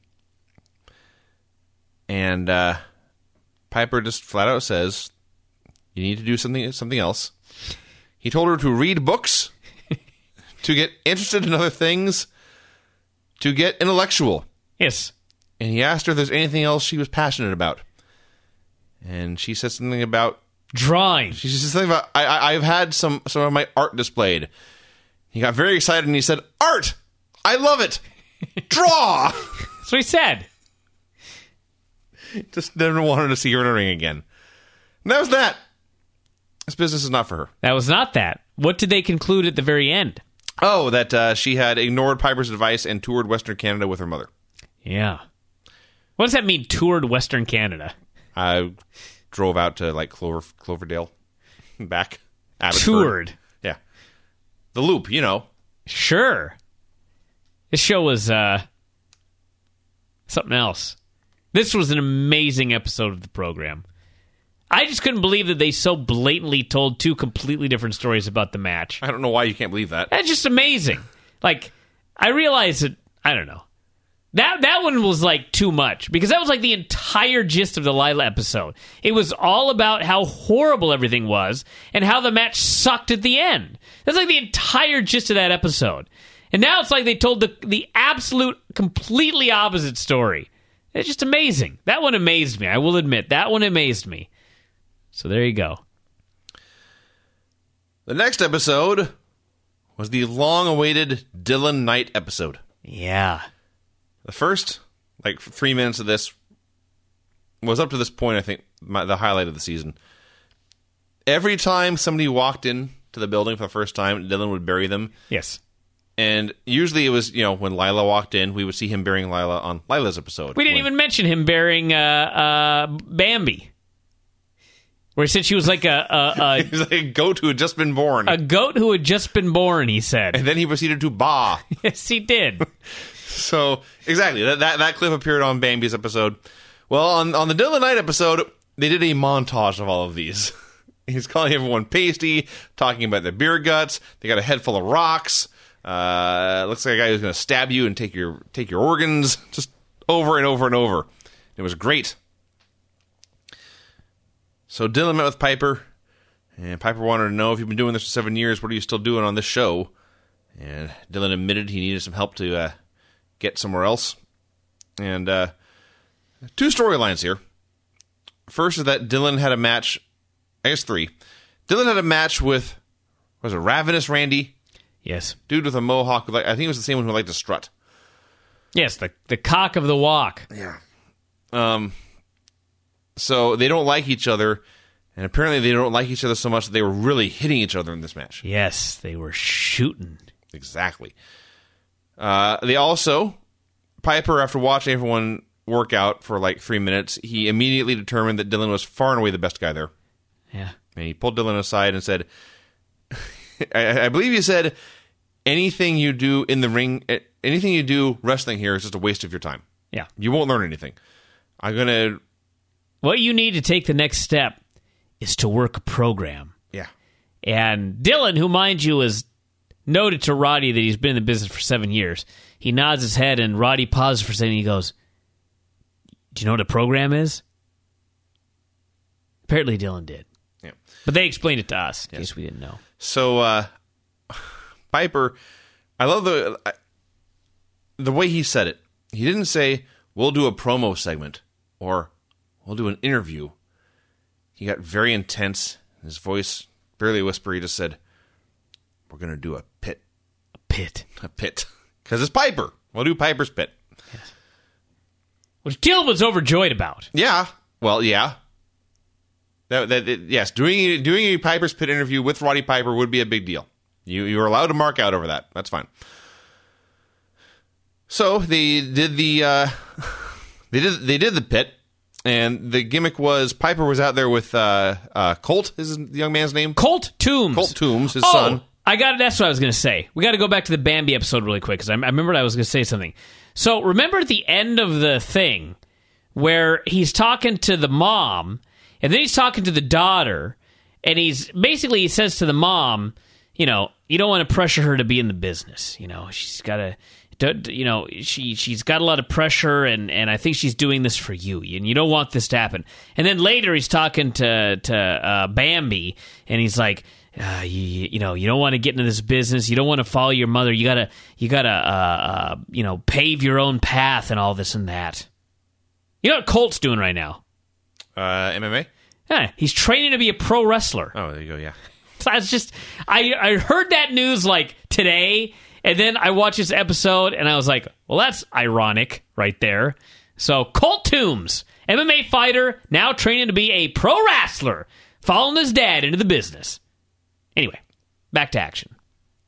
And Piper just flat out says, you need to do something else. He told her to read books, to get interested in other things, to get intellectual. Yes. And he asked her if there's anything else she was passionate about. And she said something about... drawing. She said something about, I've had some of my art displayed. He got very excited and he said, art! I love it! Draw! That's what he said. Just never wanted to see her in a ring again. And that was that. This business is not for her. That was not that. What did they conclude at the very end? Oh, that she had ignored Piper's advice and toured Western Canada with her mother. Yeah. What does that mean, toured Western Canada? I drove out to, like, Cloverdale. Back. Abbotsford. Toured? Yeah. The Loop, you know. Sure. This show was something else. This was an amazing episode of the program. I just couldn't believe that they so blatantly told two completely different stories about the match. I don't know why you can't believe that. That's just amazing. Like, I realized that, I don't know. That one was like too much because that was like the entire gist of the Lila episode. It was all about how horrible everything was and how the match sucked at the end. That's like the entire gist of that episode. And now it's like they told the absolute, completely opposite story. It's just amazing. That one amazed me. I will admit, that one amazed me. So there you go. The next episode was the long-awaited Dylan Knight episode. Yeah. The first, 3 minutes of this was up to this point, I think, the highlight of the season. Every time somebody walked in to the building for the first time, Dylan would bury them. Yes. And usually it was, when Lila walked in, we would see him burying Lila on Lila's episode. We didn't even mention him burying Bambi. Where he said she was like he was like a goat who had just been born. A goat who had just been born, he said. And then he proceeded to baa. Yes, he did. So, exactly. That clip appeared on Bambi's episode. Well, on the Dylan Knight episode, they did a montage of all of these. He's calling everyone pasty, talking about their beer guts. They got a head full of rocks. Looks like a guy who's going to stab you and take your organs. Just over and over and over. It was great. So Dylan met with Piper, and Piper wanted to know, if you've been doing this for 7 years, what are you still doing on this show? And Dylan admitted he needed some help to get somewhere else. And two storylines here. First is that Dylan had a match, I guess 3. Dylan had a match with, was it Ravenous Randy? Yes. Dude with a mohawk. I think it was the same one who liked to strut. Yes, the cock of the walk. Yeah. So they don't like each other, and apparently they don't like each other so much that they were really hitting each other in this match. Yes, they were shooting. Exactly. They also, Piper, after watching everyone work out for like 3 minutes, he immediately determined that Dylan was far and away the best guy there. Yeah. And he pulled Dylan aside and said, I believe he said, anything you do in the ring, anything you do wrestling here is just a waste of your time. Yeah. You won't learn anything. What you need to take the next step is to work a program. Yeah. And Dylan, who, mind you, is noted to Roddy that he's been in the business for 7 years, he nods his head, and Roddy pauses for a second, and he goes, do you know what a program is? Apparently Dylan did. Yeah. But they explained it to us, in case we didn't know. So, Piper, I love the way he said it. He didn't say, we'll do a promo segment, or we'll do an interview. He got very intense. His voice, barely whispery, just said, we're going to do a pit. A pit. A pit. Because it's Piper. We'll do Piper's pit. Yes. Which Dylan was overjoyed about. Yeah. Well, yeah. Yes, doing a Piper's pit interview with Roddy Piper would be a big deal. You're allowed to mark out over that. That's fine. So they did the pit, and the gimmick was Piper was out there with Colt. Is the young man's name? Colt Toombs. Colt Toombs, his son. That's what I was going to say. We got to go back to the Bambi episode really quick, because I remembered I was going to say something. So remember at the end of the thing where he's talking to the mom, and then he's talking to the daughter, and he says to the mom, you know, you don't want to pressure her to be in the business. You know, she's got to, you know, she's got a lot of pressure, and I think she's doing this for you, and you don't want this to happen. And then later he's talking to Bambi, and he's like, you know, you don't want to get into this business. You don't want to follow your mother. You gotta, you know, pave your own path and all this and that. You know what Colt's doing right now? MMA? Yeah, he's training to be a pro wrestler. Oh, there you go, yeah. So I was just, I heard that news like today, and then I watched this episode, and I was like, well, that's ironic right there. So Colt Toombs, MMA fighter, now training to be a pro wrestler, following his dad into the business. Anyway, back to action.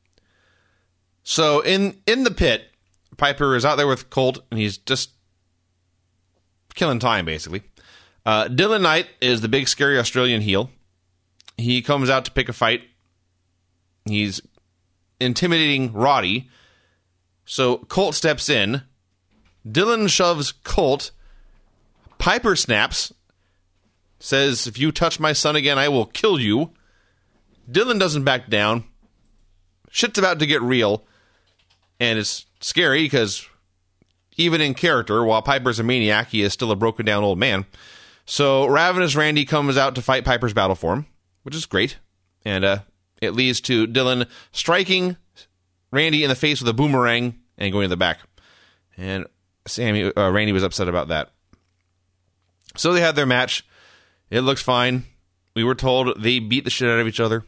So in the pit, Piper is out there with Colt, and he's just killing time, basically. Dylan Knight is the big, scary Australian heel. He comes out to pick a fight. He's intimidating Roddy. So Colt steps in. Dylan shoves Colt. Piper snaps. Says, if you touch my son again, I will kill you. Dylan doesn't back down. Shit's about to get real. And it's scary because even in character, while Piper's a maniac, he is still a broken down old man. So Ravenous Randy comes out to fight Piper's battle for him, which is great. And it leads to Dylan striking Randy in the face with a boomerang and going to the back. And Randy was upset about that. So they had their match. It looks fine. We were told they beat the shit out of each other.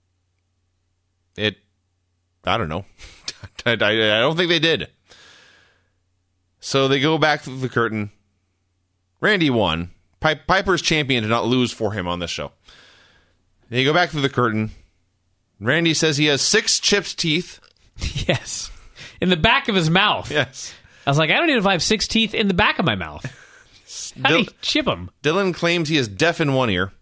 I don't know. I don't think they did. So they go back through the curtain. Randy won. Piper's champion did not lose for him on this show. They go back through the curtain. Randy says he has 6 chipped teeth. Yes. In the back of his mouth. Yes. I was like, I don't even know if I have 6 teeth in the back of my mouth. How do you chip them? Dylan claims he is deaf in one ear.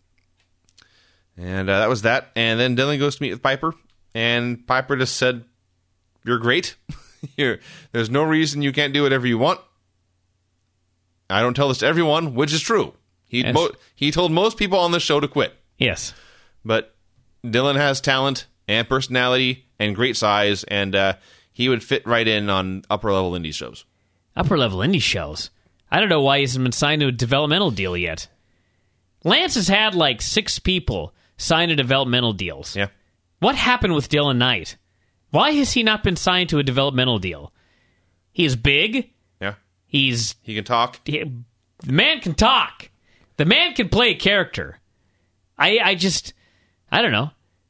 And that was that. And then Dylan goes to meet with Piper. And Piper just said, you're great. There's no reason you can't do whatever you want. I don't tell this to everyone, which is true. He told most people on the show to quit. Yes. But Dylan has talent and personality and great size, and he would fit right in on upper-level indie shows. Upper-level indie shows? I don't know why he hasn't been signed to a developmental deal yet. Lance has had like 6 people sign to developmental deals. Yeah. What happened with Dylan Knight? Why has he not been signed to a developmental deal? He is big. Yeah. He can talk. The man can talk. The man can play a character. I don't know.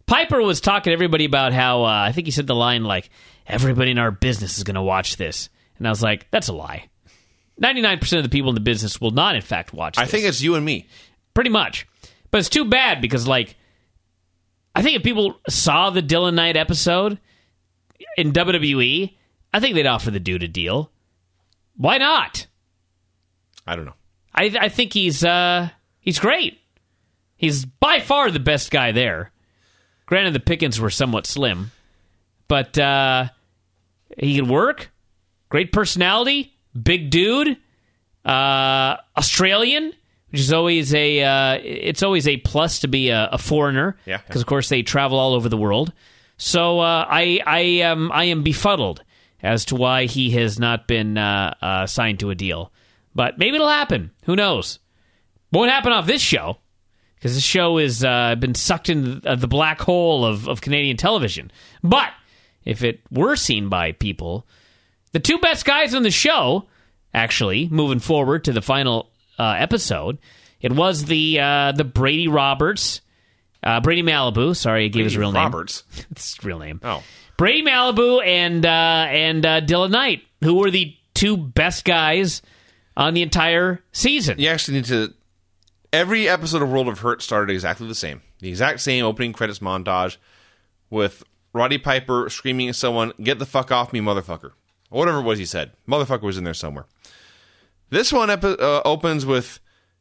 Piper was talking to everybody about how, I think he said the line like, everybody in our business is going to watch this. And I was like, that's a lie. 99% of the people in the business will not, in fact, watch this. I think it's you and me. Pretty much. But it's too bad because, like, I think if people saw the Dylan Knight episode in WWE, I think they'd offer the dude a deal. Why not? I don't know. I think he's great. He's by far the best guy there. Granted, the pickings were somewhat slim, but he can work. Great personality, big dude, Australian, which is always it's always a plus to be a foreigner. Yeah. Because of course they travel all over the world. So I am befuddled as to why he has not been signed to a deal. But maybe it'll happen. Who knows? Won't happen off this show, because this show has been sucked into the black hole of Canadian television. But if it were seen by people, the two best guys on the show, actually, moving forward to the final episode, it was the Brady Roberts, Brady Malibu. Sorry, I gave his real name. Roberts. It's his real name. Oh. Brady Malibu and Dylan Knight, who were the two best guys on the entire season. You actually need to... Every episode of World of Hurt started exactly the same. The exact same opening credits montage with Roddy Piper screaming at someone, "Get the fuck off me, motherfucker." Or whatever it was he said. Motherfucker was in there somewhere. This one opens with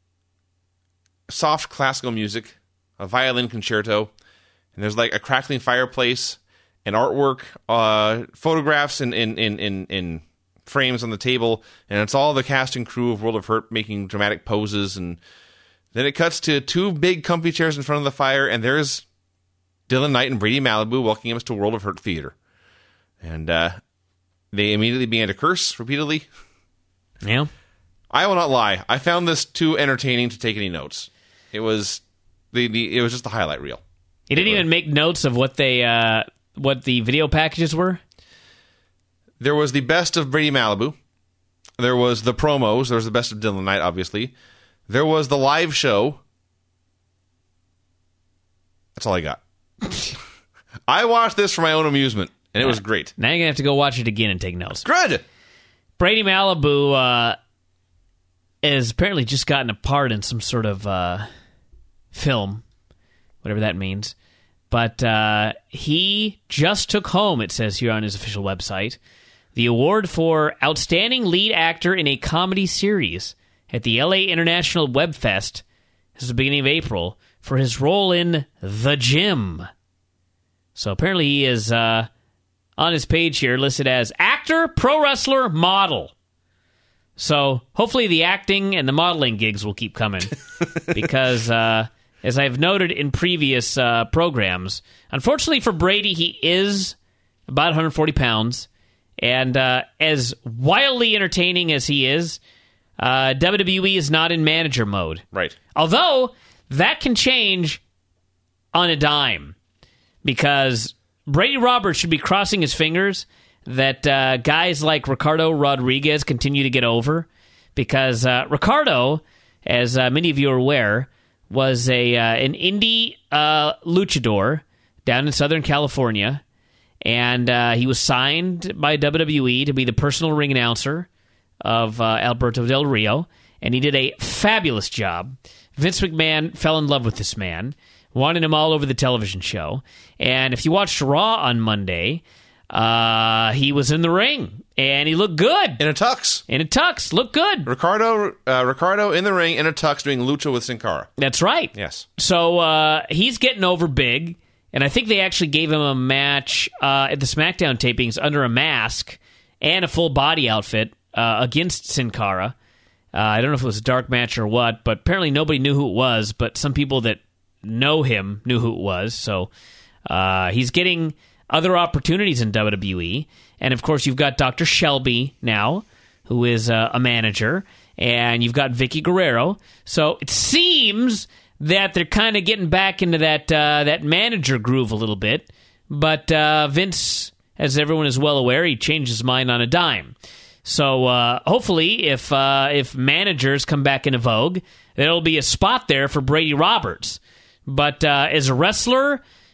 soft classical music, a violin concerto, and there's like a crackling fireplace and artwork, photographs in frames on the table, and it's all the cast and crew of World of Hurt making dramatic poses, and then it cuts to two big comfy chairs in front of the fire, and there's Dylan Knight and Brady Malibu welcoming us to World of Hurt Theater. And they immediately began to curse repeatedly. Yeah. I will not lie. I found this too entertaining to take any notes. It was it was just a highlight reel. You didn't even make notes of what the video packages were? There was the best of Brady Malibu. There was the promos. There was the best of Dylan Knight, obviously. There was the live show. That's all I got. I watched this for my own amusement, and it was great. Now you're going to have to go watch it again and take notes. Good! Brady Malibu has apparently just gotten a part in some sort of film, whatever that means. But he just took home, it says here on his official website, the award for Outstanding Lead Actor in a Comedy Series at the LA International Web Fest. This is the beginning of April, for his role in The Gym. So apparently he is, on his page here, listed as actor, pro wrestler, model. So hopefully the acting and the modeling gigs will keep coming. Because, as I've noted in previous programs, unfortunately for Brady, he is about 140 pounds. And as wildly entertaining as he is, WWE is not in manager mode. Right. Although, that can change on a dime. Because Brady Roberts should be crossing his fingers that guys like Ricardo Rodriguez continue to get over. Because Ricardo, as many of you are aware, was an indie luchador down in Southern California. And he was signed by WWE to be the personal ring announcer of Alberto Del Rio, and he did a fabulous job. Vince McMahon fell in love with this man, wanted him all over the television show, and if you watched Raw on Monday, he was in the ring, and he looked good. In a tux. Looked good. Ricardo in the ring in a tux doing lucha with Sin Cara. That's right. Yes. So he's getting over big, and I think they actually gave him a match at the SmackDown tapings under a mask and a full body outfit against Sin Cara. I don't know if it was a dark match or what, but apparently nobody knew who it was, but some people that know him knew who it was. So he's getting other opportunities in WWE. And, of course, you've got Dr. Shelby now, who is a manager, and you've got Vicky Guerrero. So it seems that they're kind of getting back into that manager groove a little bit. But Vince, as everyone is well aware, he changed his mind on a dime. So hopefully, if managers come back into vogue, there'll be a spot there for Brady Roberts. But as a wrestler,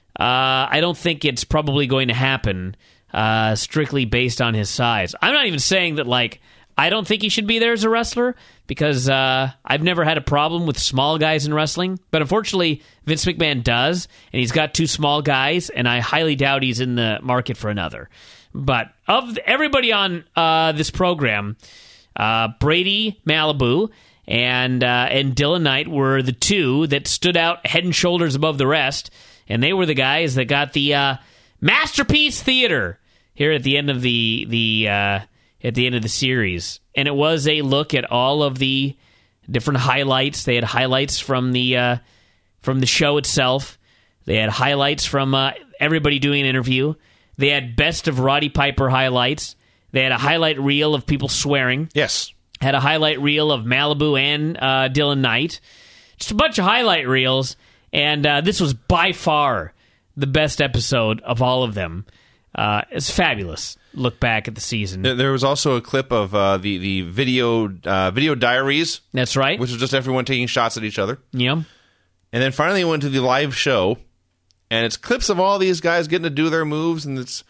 I don't think it's probably going to happen strictly based on his size. I'm not even saying that, like, I don't think he should be there as a wrestler, because I've never had a problem with small guys in wrestling. But unfortunately, Vince McMahon does, and he's got 2 small guys, and I highly doubt he's in the market for another. But of everybody on this program, Brady Malibu and Dylan Knight were the 2 that stood out head and shoulders above the rest, and they were the guys that got the Masterpiece Theater here at the end of the series. And it was a look at all of the different highlights. They had highlights from the show itself. They had highlights from everybody doing an interview. They had best of Roddy Piper highlights. They had a highlight reel of people swearing. Yes. Had a highlight reel of Malibu and Dylan Knight. Just a bunch of highlight reels. And this was by far the best episode of all of them. It's fabulous. Look back at the season. There was also a clip of the video diaries. That's right. Which was just everyone taking shots at each other. Yeah. And then finally it went to the live show, and it's clips of all these guys getting to do their moves, and it's...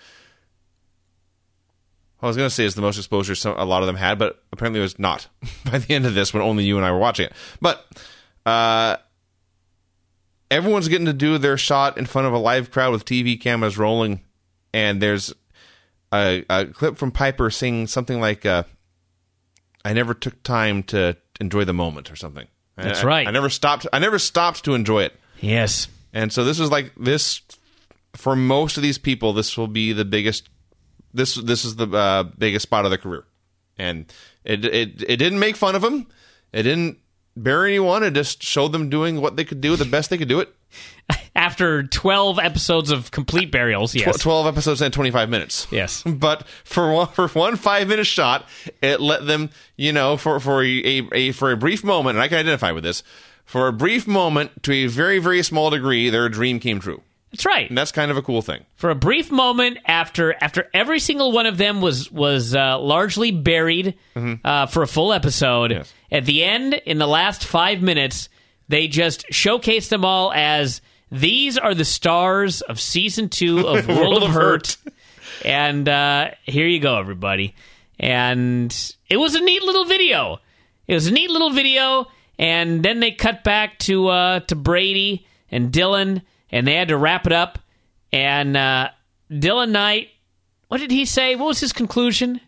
I was going to say it's the most exposure a lot of them had, but apparently it was not by the end of this when only you and I were watching it. But everyone's getting to do their shot in front of a live crowd with TV cameras rolling, and there's a clip from Piper saying something like, I never took time to enjoy the moment or something. That's right. I never stopped to enjoy it. Yes. And so this is like this, for most of these people, this will be the biggest, this is the biggest spot of their career. And it didn't make fun of them. It didn't bury anyone. It just showed them doing what they could do, the best they could do it. After 12 episodes of complete burials, yes. 12 episodes and 25 minutes. Yes. But for one 5-minute shot, it let them, for a brief moment, and I can identify with this, for a brief moment, to a very, very small degree, their dream came true. That's right. And that's kind of a cool thing. For a brief moment, after every single one of them was largely buried for a full episode, yes. At the end, in the last 5 minutes, they just showcased them all as, these are the stars of Season 2 of World of Hurt. And here you go, everybody. And it was a neat little video. And then they cut back to Brady and Dylan, and they had to wrap it up. And Dylan Knight, what did he say? What was his conclusion?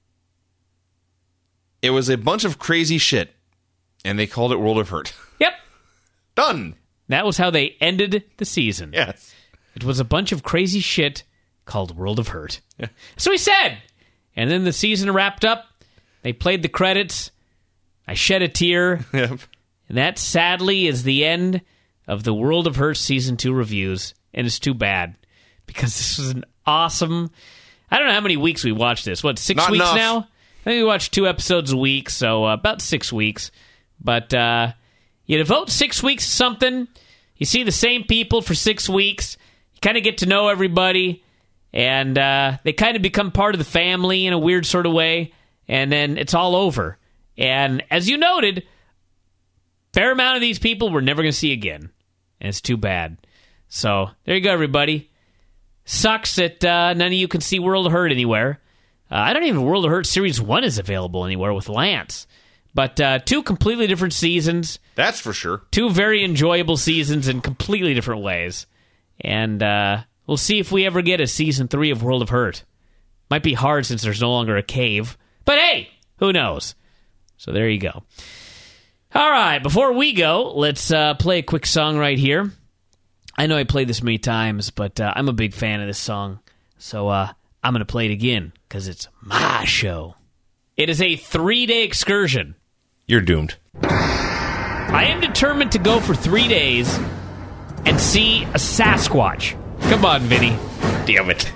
It was a bunch of crazy shit, and they called it World of Hurt. Yep. Done. That was how they ended the season. Yes. It was a bunch of crazy shit called World of Hurt. Yeah. So he said. And then the season wrapped up. They played the credits. I shed a tear. Yep. And that, sadly, is the end of the World of Hurt Season 2 reviews. And it's too bad. Because this was an awesome... I don't know how many weeks we watched this. What, 6 Not weeks enough. now? I think we watched 2 episodes a week, so about 6 weeks. But you devote 6 weeks to something, you see the same people for 6 weeks, you kind of get to know everybody, and they kind of become part of the family in a weird sort of way, and then it's all over. And as you noted, fair amount of these people we're never going to see again, and it's too bad. So there you go, everybody. Sucks that none of you can see World of Hurt anywhere. I don't even know if World of Hurt Series 1 is available anywhere with Lance. But 2 completely different seasons. That's for sure. 2 very enjoyable seasons in completely different ways. And we'll see if we ever get a Season 3 of World of Hurt. Might be hard since there's no longer a cave. But hey, who knows? So there you go. All right, before we go, let's play a quick song right here. I know I played this many times, but I'm a big fan of this song. So I'm going to play it again, because it's my show. It is a 3-day excursion. You're doomed. I am determined to go for 3 days and see a Sasquatch. Come on, Vinny. Damn it.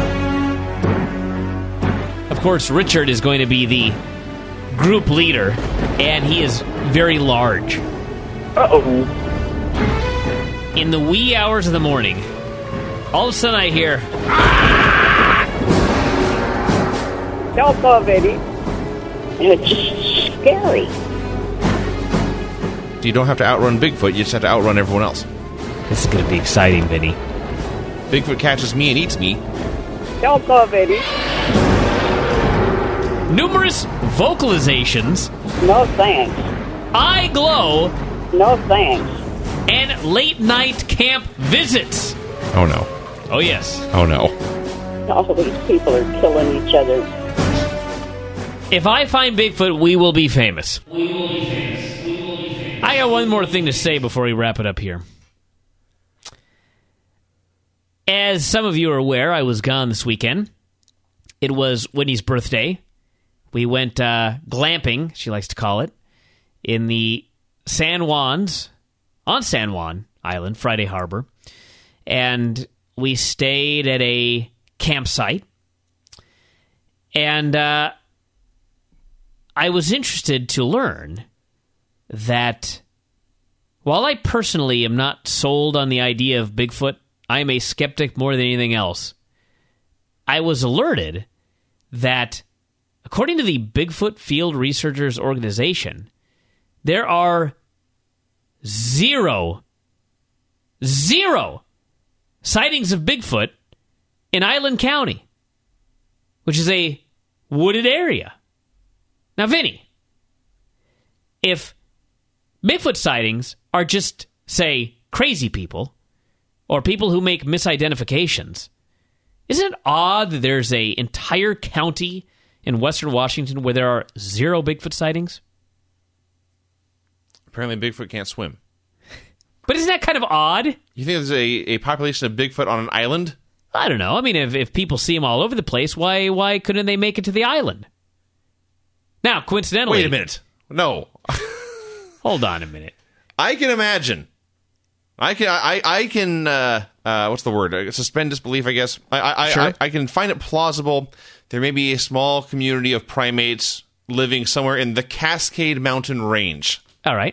Of course, Richard is going to be the group leader, and he is very large. Uh-oh. In the wee hours of the morning, all of a sudden I hear... Help already. It's scary. You don't have to outrun Bigfoot, you just have to outrun everyone else. This is going to be exciting, Vinny. Bigfoot catches me and eats me. Help off, Eddie. Numerous vocalizations, No thanks. eye glow, No thanks. and late-night camp visits. Oh, no. Oh, yes. Oh, no. All these people are killing each other. If I find Bigfoot, we will be famous. I got one more thing to say before we wrap it up here. As some of you are aware, I was gone this weekend. It was Whitney's birthday. We went glamping, she likes to call it, in the San Juan Island, Friday Harbor. And we stayed at a campsite. And I was interested to learn that while I personally am not sold on the idea of Bigfoot, I am a skeptic more than anything else. I was alerted that, according to the Bigfoot Field Researchers Organization, there are zero sightings of Bigfoot in Island County, which is a wooded area. Now, Vinny, if Bigfoot sightings are just, say, crazy people or people who make misidentifications, isn't it odd that there's an entire county in western Washington where there are zero Bigfoot sightings? Apparently Bigfoot can't swim. But isn't that kind of odd? You think there's a population of Bigfoot on an island? I don't know. I mean, if people see them all over the place, why couldn't they make it to the island? Now, coincidentally... Wait a minute. No. Hold on a minute. I can imagine. I can what's the word? Suspend disbelief, I guess. Sure. I can find it plausible there may be a small community of primates living somewhere in the Cascade Mountain Range. All right.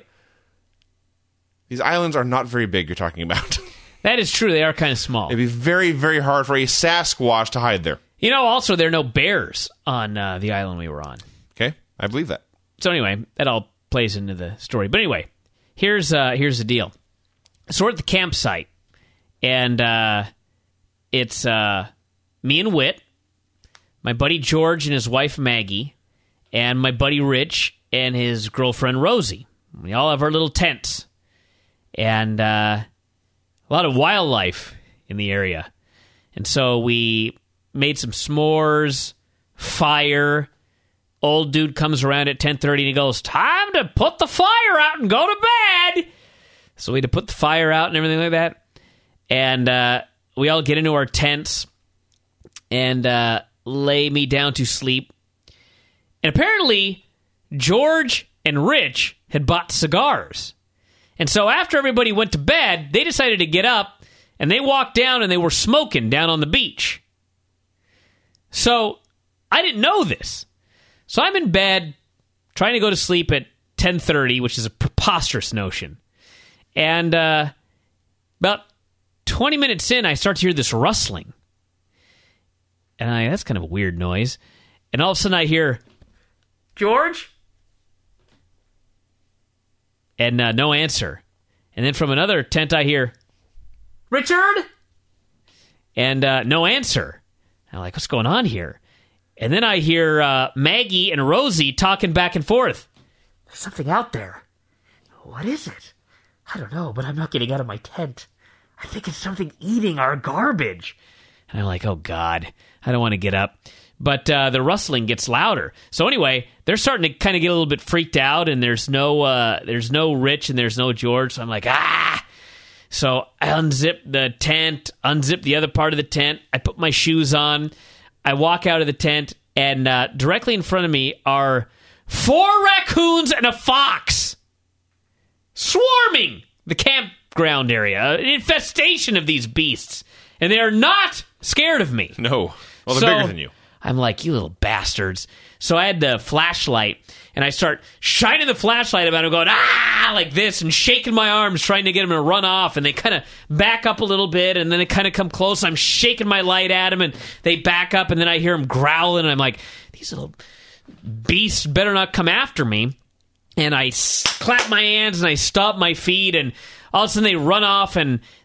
These islands are not very big, you're talking about. That is true. They are kind of small. It'd be very, very hard for a Sasquatch to hide there. You know, also, there are no bears on the island we were on. Okay? I believe that. So anyway, that all plays into the story. But anyway, here's the deal. So we're at the campsite, and it's me and Whit, my buddy George and his wife Maggie, and my buddy Rich and his girlfriend Rosie. We all have our little tents, and a lot of wildlife in the area. And so we made some s'mores, fire. Old dude comes around at 10:30 and he goes, "Time to put the fire out and go to bed." So we had to put the fire out and everything like that. And we all get into our tents and lay me down to sleep. And apparently, George and Rich had bought cigars. And so after everybody went to bed, they decided to get up and they walked down and they were smoking down on the beach. So I didn't know this. So I'm in bed trying to go to sleep at 10:30, which is a preposterous notion. And about 20 minutes in, I start to hear this rustling. And that's kind of a weird noise. And all of a sudden I hear, "George?" And no answer. And then from another tent I hear, "Richard?" And no answer. And I'm like, what's going on here? And then I hear Maggie and Rosie talking back and forth. "There's something out there." "What is it?" "I don't know, but I'm not getting out of my tent. I think it's something eating our garbage." And I'm like, oh, God, I don't want to get up. But the rustling gets louder. So anyway, they're starting to kind of get a little bit freaked out, and there's no Rich and there's no George. So I'm like, ah! So I unzip the tent, unzip the other part of the tent. I put my shoes on. I walk out of the tent, and directly in front of me are 4 raccoons and a fox swarming the campground area. An infestation of these beasts. And they are not scared of me. No. Well, they're bigger than you. I'm like, you little bastards. So I had the flashlight, and I start shining the flashlight about them, going, ah, like this, and shaking my arms, trying to get them to run off. And they kind of back up a little bit, and then they kind of come close. I'm shaking my light at them, and they back up, and then I hear them growling, and I'm like, these little beasts better not come after me. And I clap my hands, and I stomp my feet, and all of a sudden they run off, and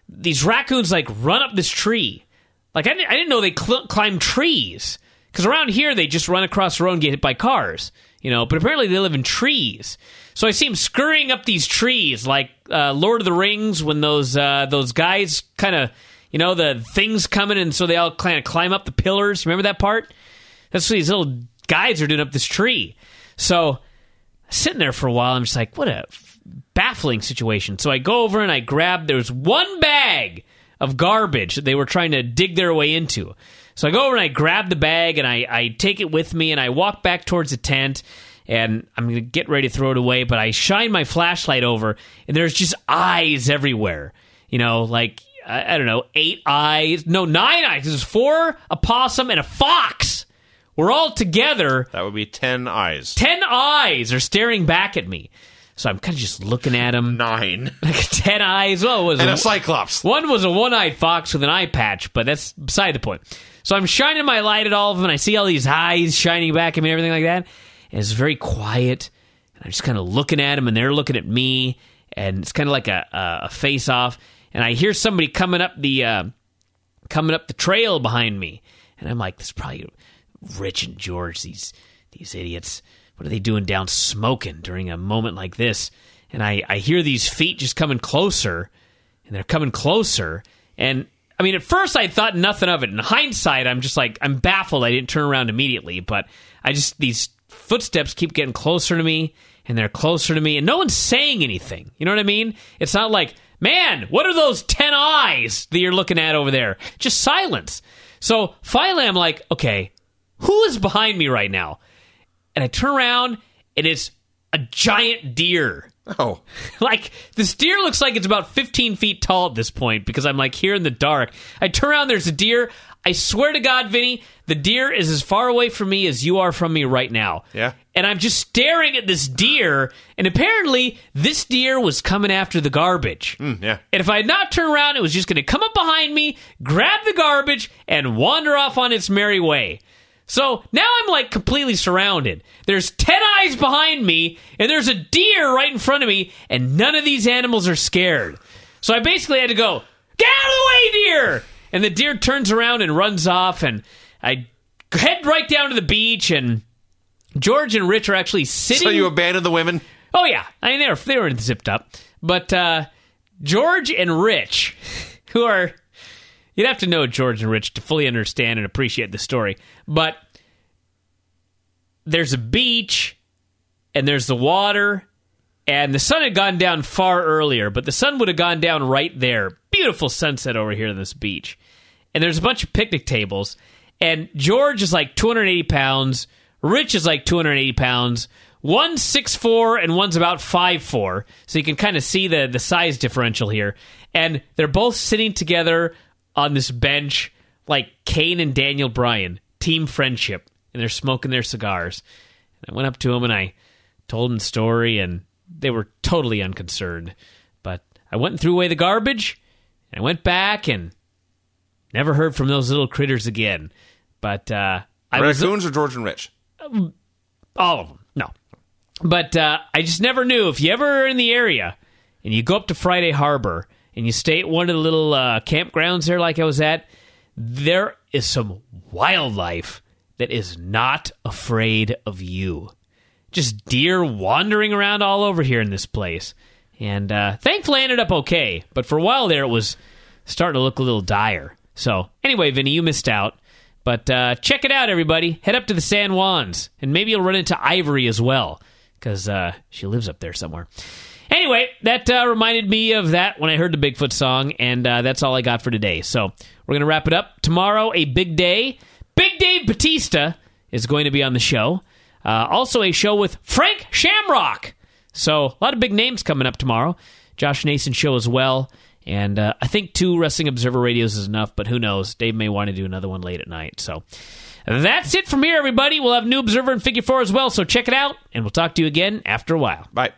these raccoons like run up this tree. Like I didn't know they climb trees, because around here they just run across the road and get hit by cars, but apparently they live in trees. So I see them scurrying up these trees like Lord of the Rings when those guys kind of, the things coming, and so they all kind of climb up the pillars. Remember that part? That's what these little guys are doing up this tree. So sitting there for a while, I'm just like, what a baffling situation. So I go over and I grab, there's one bag of garbage that they were trying to dig their way into. So I go over and I grab the bag and I take it with me and I walk back towards the tent and I'm going to get ready to throw it away, but I shine my flashlight over and there's just eyes everywhere. Like, I don't know, 8 eyes. No, 9 eyes. There's 4, a possum, and a fox. We're all together. That would be 10 eyes. 10 eyes are staring back at me. So I'm kind of just looking at them. 9. Like 10 eyes. Well, it was and a cyclops. One was a one-eyed fox with an eye patch, but that's beside the point. So I'm shining my light at all of them, and I see all these eyes shining back at me and everything like that. And it's very quiet. And I'm just kind of looking at them, and they're looking at me. And it's kind of like a face-off. And I hear somebody coming up the trail behind me. And I'm like, this is probably Rich and George, these idiots. What are they doing down smoking during a moment like this? And I hear these feet just coming closer, and they're coming closer. And, I mean, at first I thought nothing of it. In hindsight, I'm just like, I'm baffled I didn't turn around immediately. But these footsteps keep getting closer to me, and they're closer to me, and no one's saying anything. You know what I mean? It's not like, man, what are those 10 eyes that you're looking at over there? Just silence. So finally I'm like, okay, who is behind me right now? And I turn around, and it's a giant deer. Oh. Like, this deer looks like it's about 15 feet tall at this point, because I'm, like, here in the dark. I turn around, there's a deer. I swear to God, Vinny, the deer is as far away from me as you are from me right now. Yeah. And I'm just staring at this deer, and apparently this deer was coming after the garbage. Yeah. And if I had not turned around, it was just going to come up behind me, grab the garbage, and wander off on its merry way. So now I'm like completely surrounded. There's 10 eyes behind me, and there's a deer right in front of me, and none of these animals are scared. So I basically had to go, get out of the way, deer! And the deer turns around and runs off, and I head right down to the beach, and George and Rich are actually sitting... So you abandoned the women? Oh, yeah. I mean, they were zipped up. But George and Rich, who are... You'd have to know George and Rich to fully understand and appreciate the story. But there's a beach, and there's the water, and the sun had gone down far earlier, but the sun would have gone down right there. Beautiful sunset over here on this beach. And there's a bunch of picnic tables, and George is like 280 pounds, Rich is like 280 pounds, one's 6'4", and one's about 5'4", so you can kind of see the size differential here. And they're both sitting together on this bench like Kane and Daniel Bryan, team friendship, and they're smoking their cigars. And I went up to them and I told them the story, and they were totally unconcerned. But I went and threw away the garbage, and I went back and never heard from those little critters again. But Raccoons or George and Rich? All of them, no. But I just never knew. If you ever are in the area and you go up to Friday Harbor and you stay at one of the little campgrounds there like I was at, there is some wildlife that is not afraid of you. Just deer wandering around all over here in this place. And thankfully I ended up okay. But for a while there, it was starting to look a little dire. So anyway, Vinny, you missed out. But check it out, everybody. Head up to the San Juans. And maybe you'll run into Ivory as well, because she lives up there somewhere. Anyway, that reminded me of that when I heard the Bigfoot song, and that's all I got for today. So we're going to wrap it up. Tomorrow, a big day. Big Dave Batista is going to be on the show. Also a show with Frank Shamrock. So a lot of big names coming up tomorrow. Josh Nason show as well. And I think 2 Wrestling Observer radios is enough, but who knows? Dave may want to do another one late at night. So that's it from here, everybody. We'll have New Observer and Figure 4 as well, so check it out, and we'll talk to you again after a while. Bye.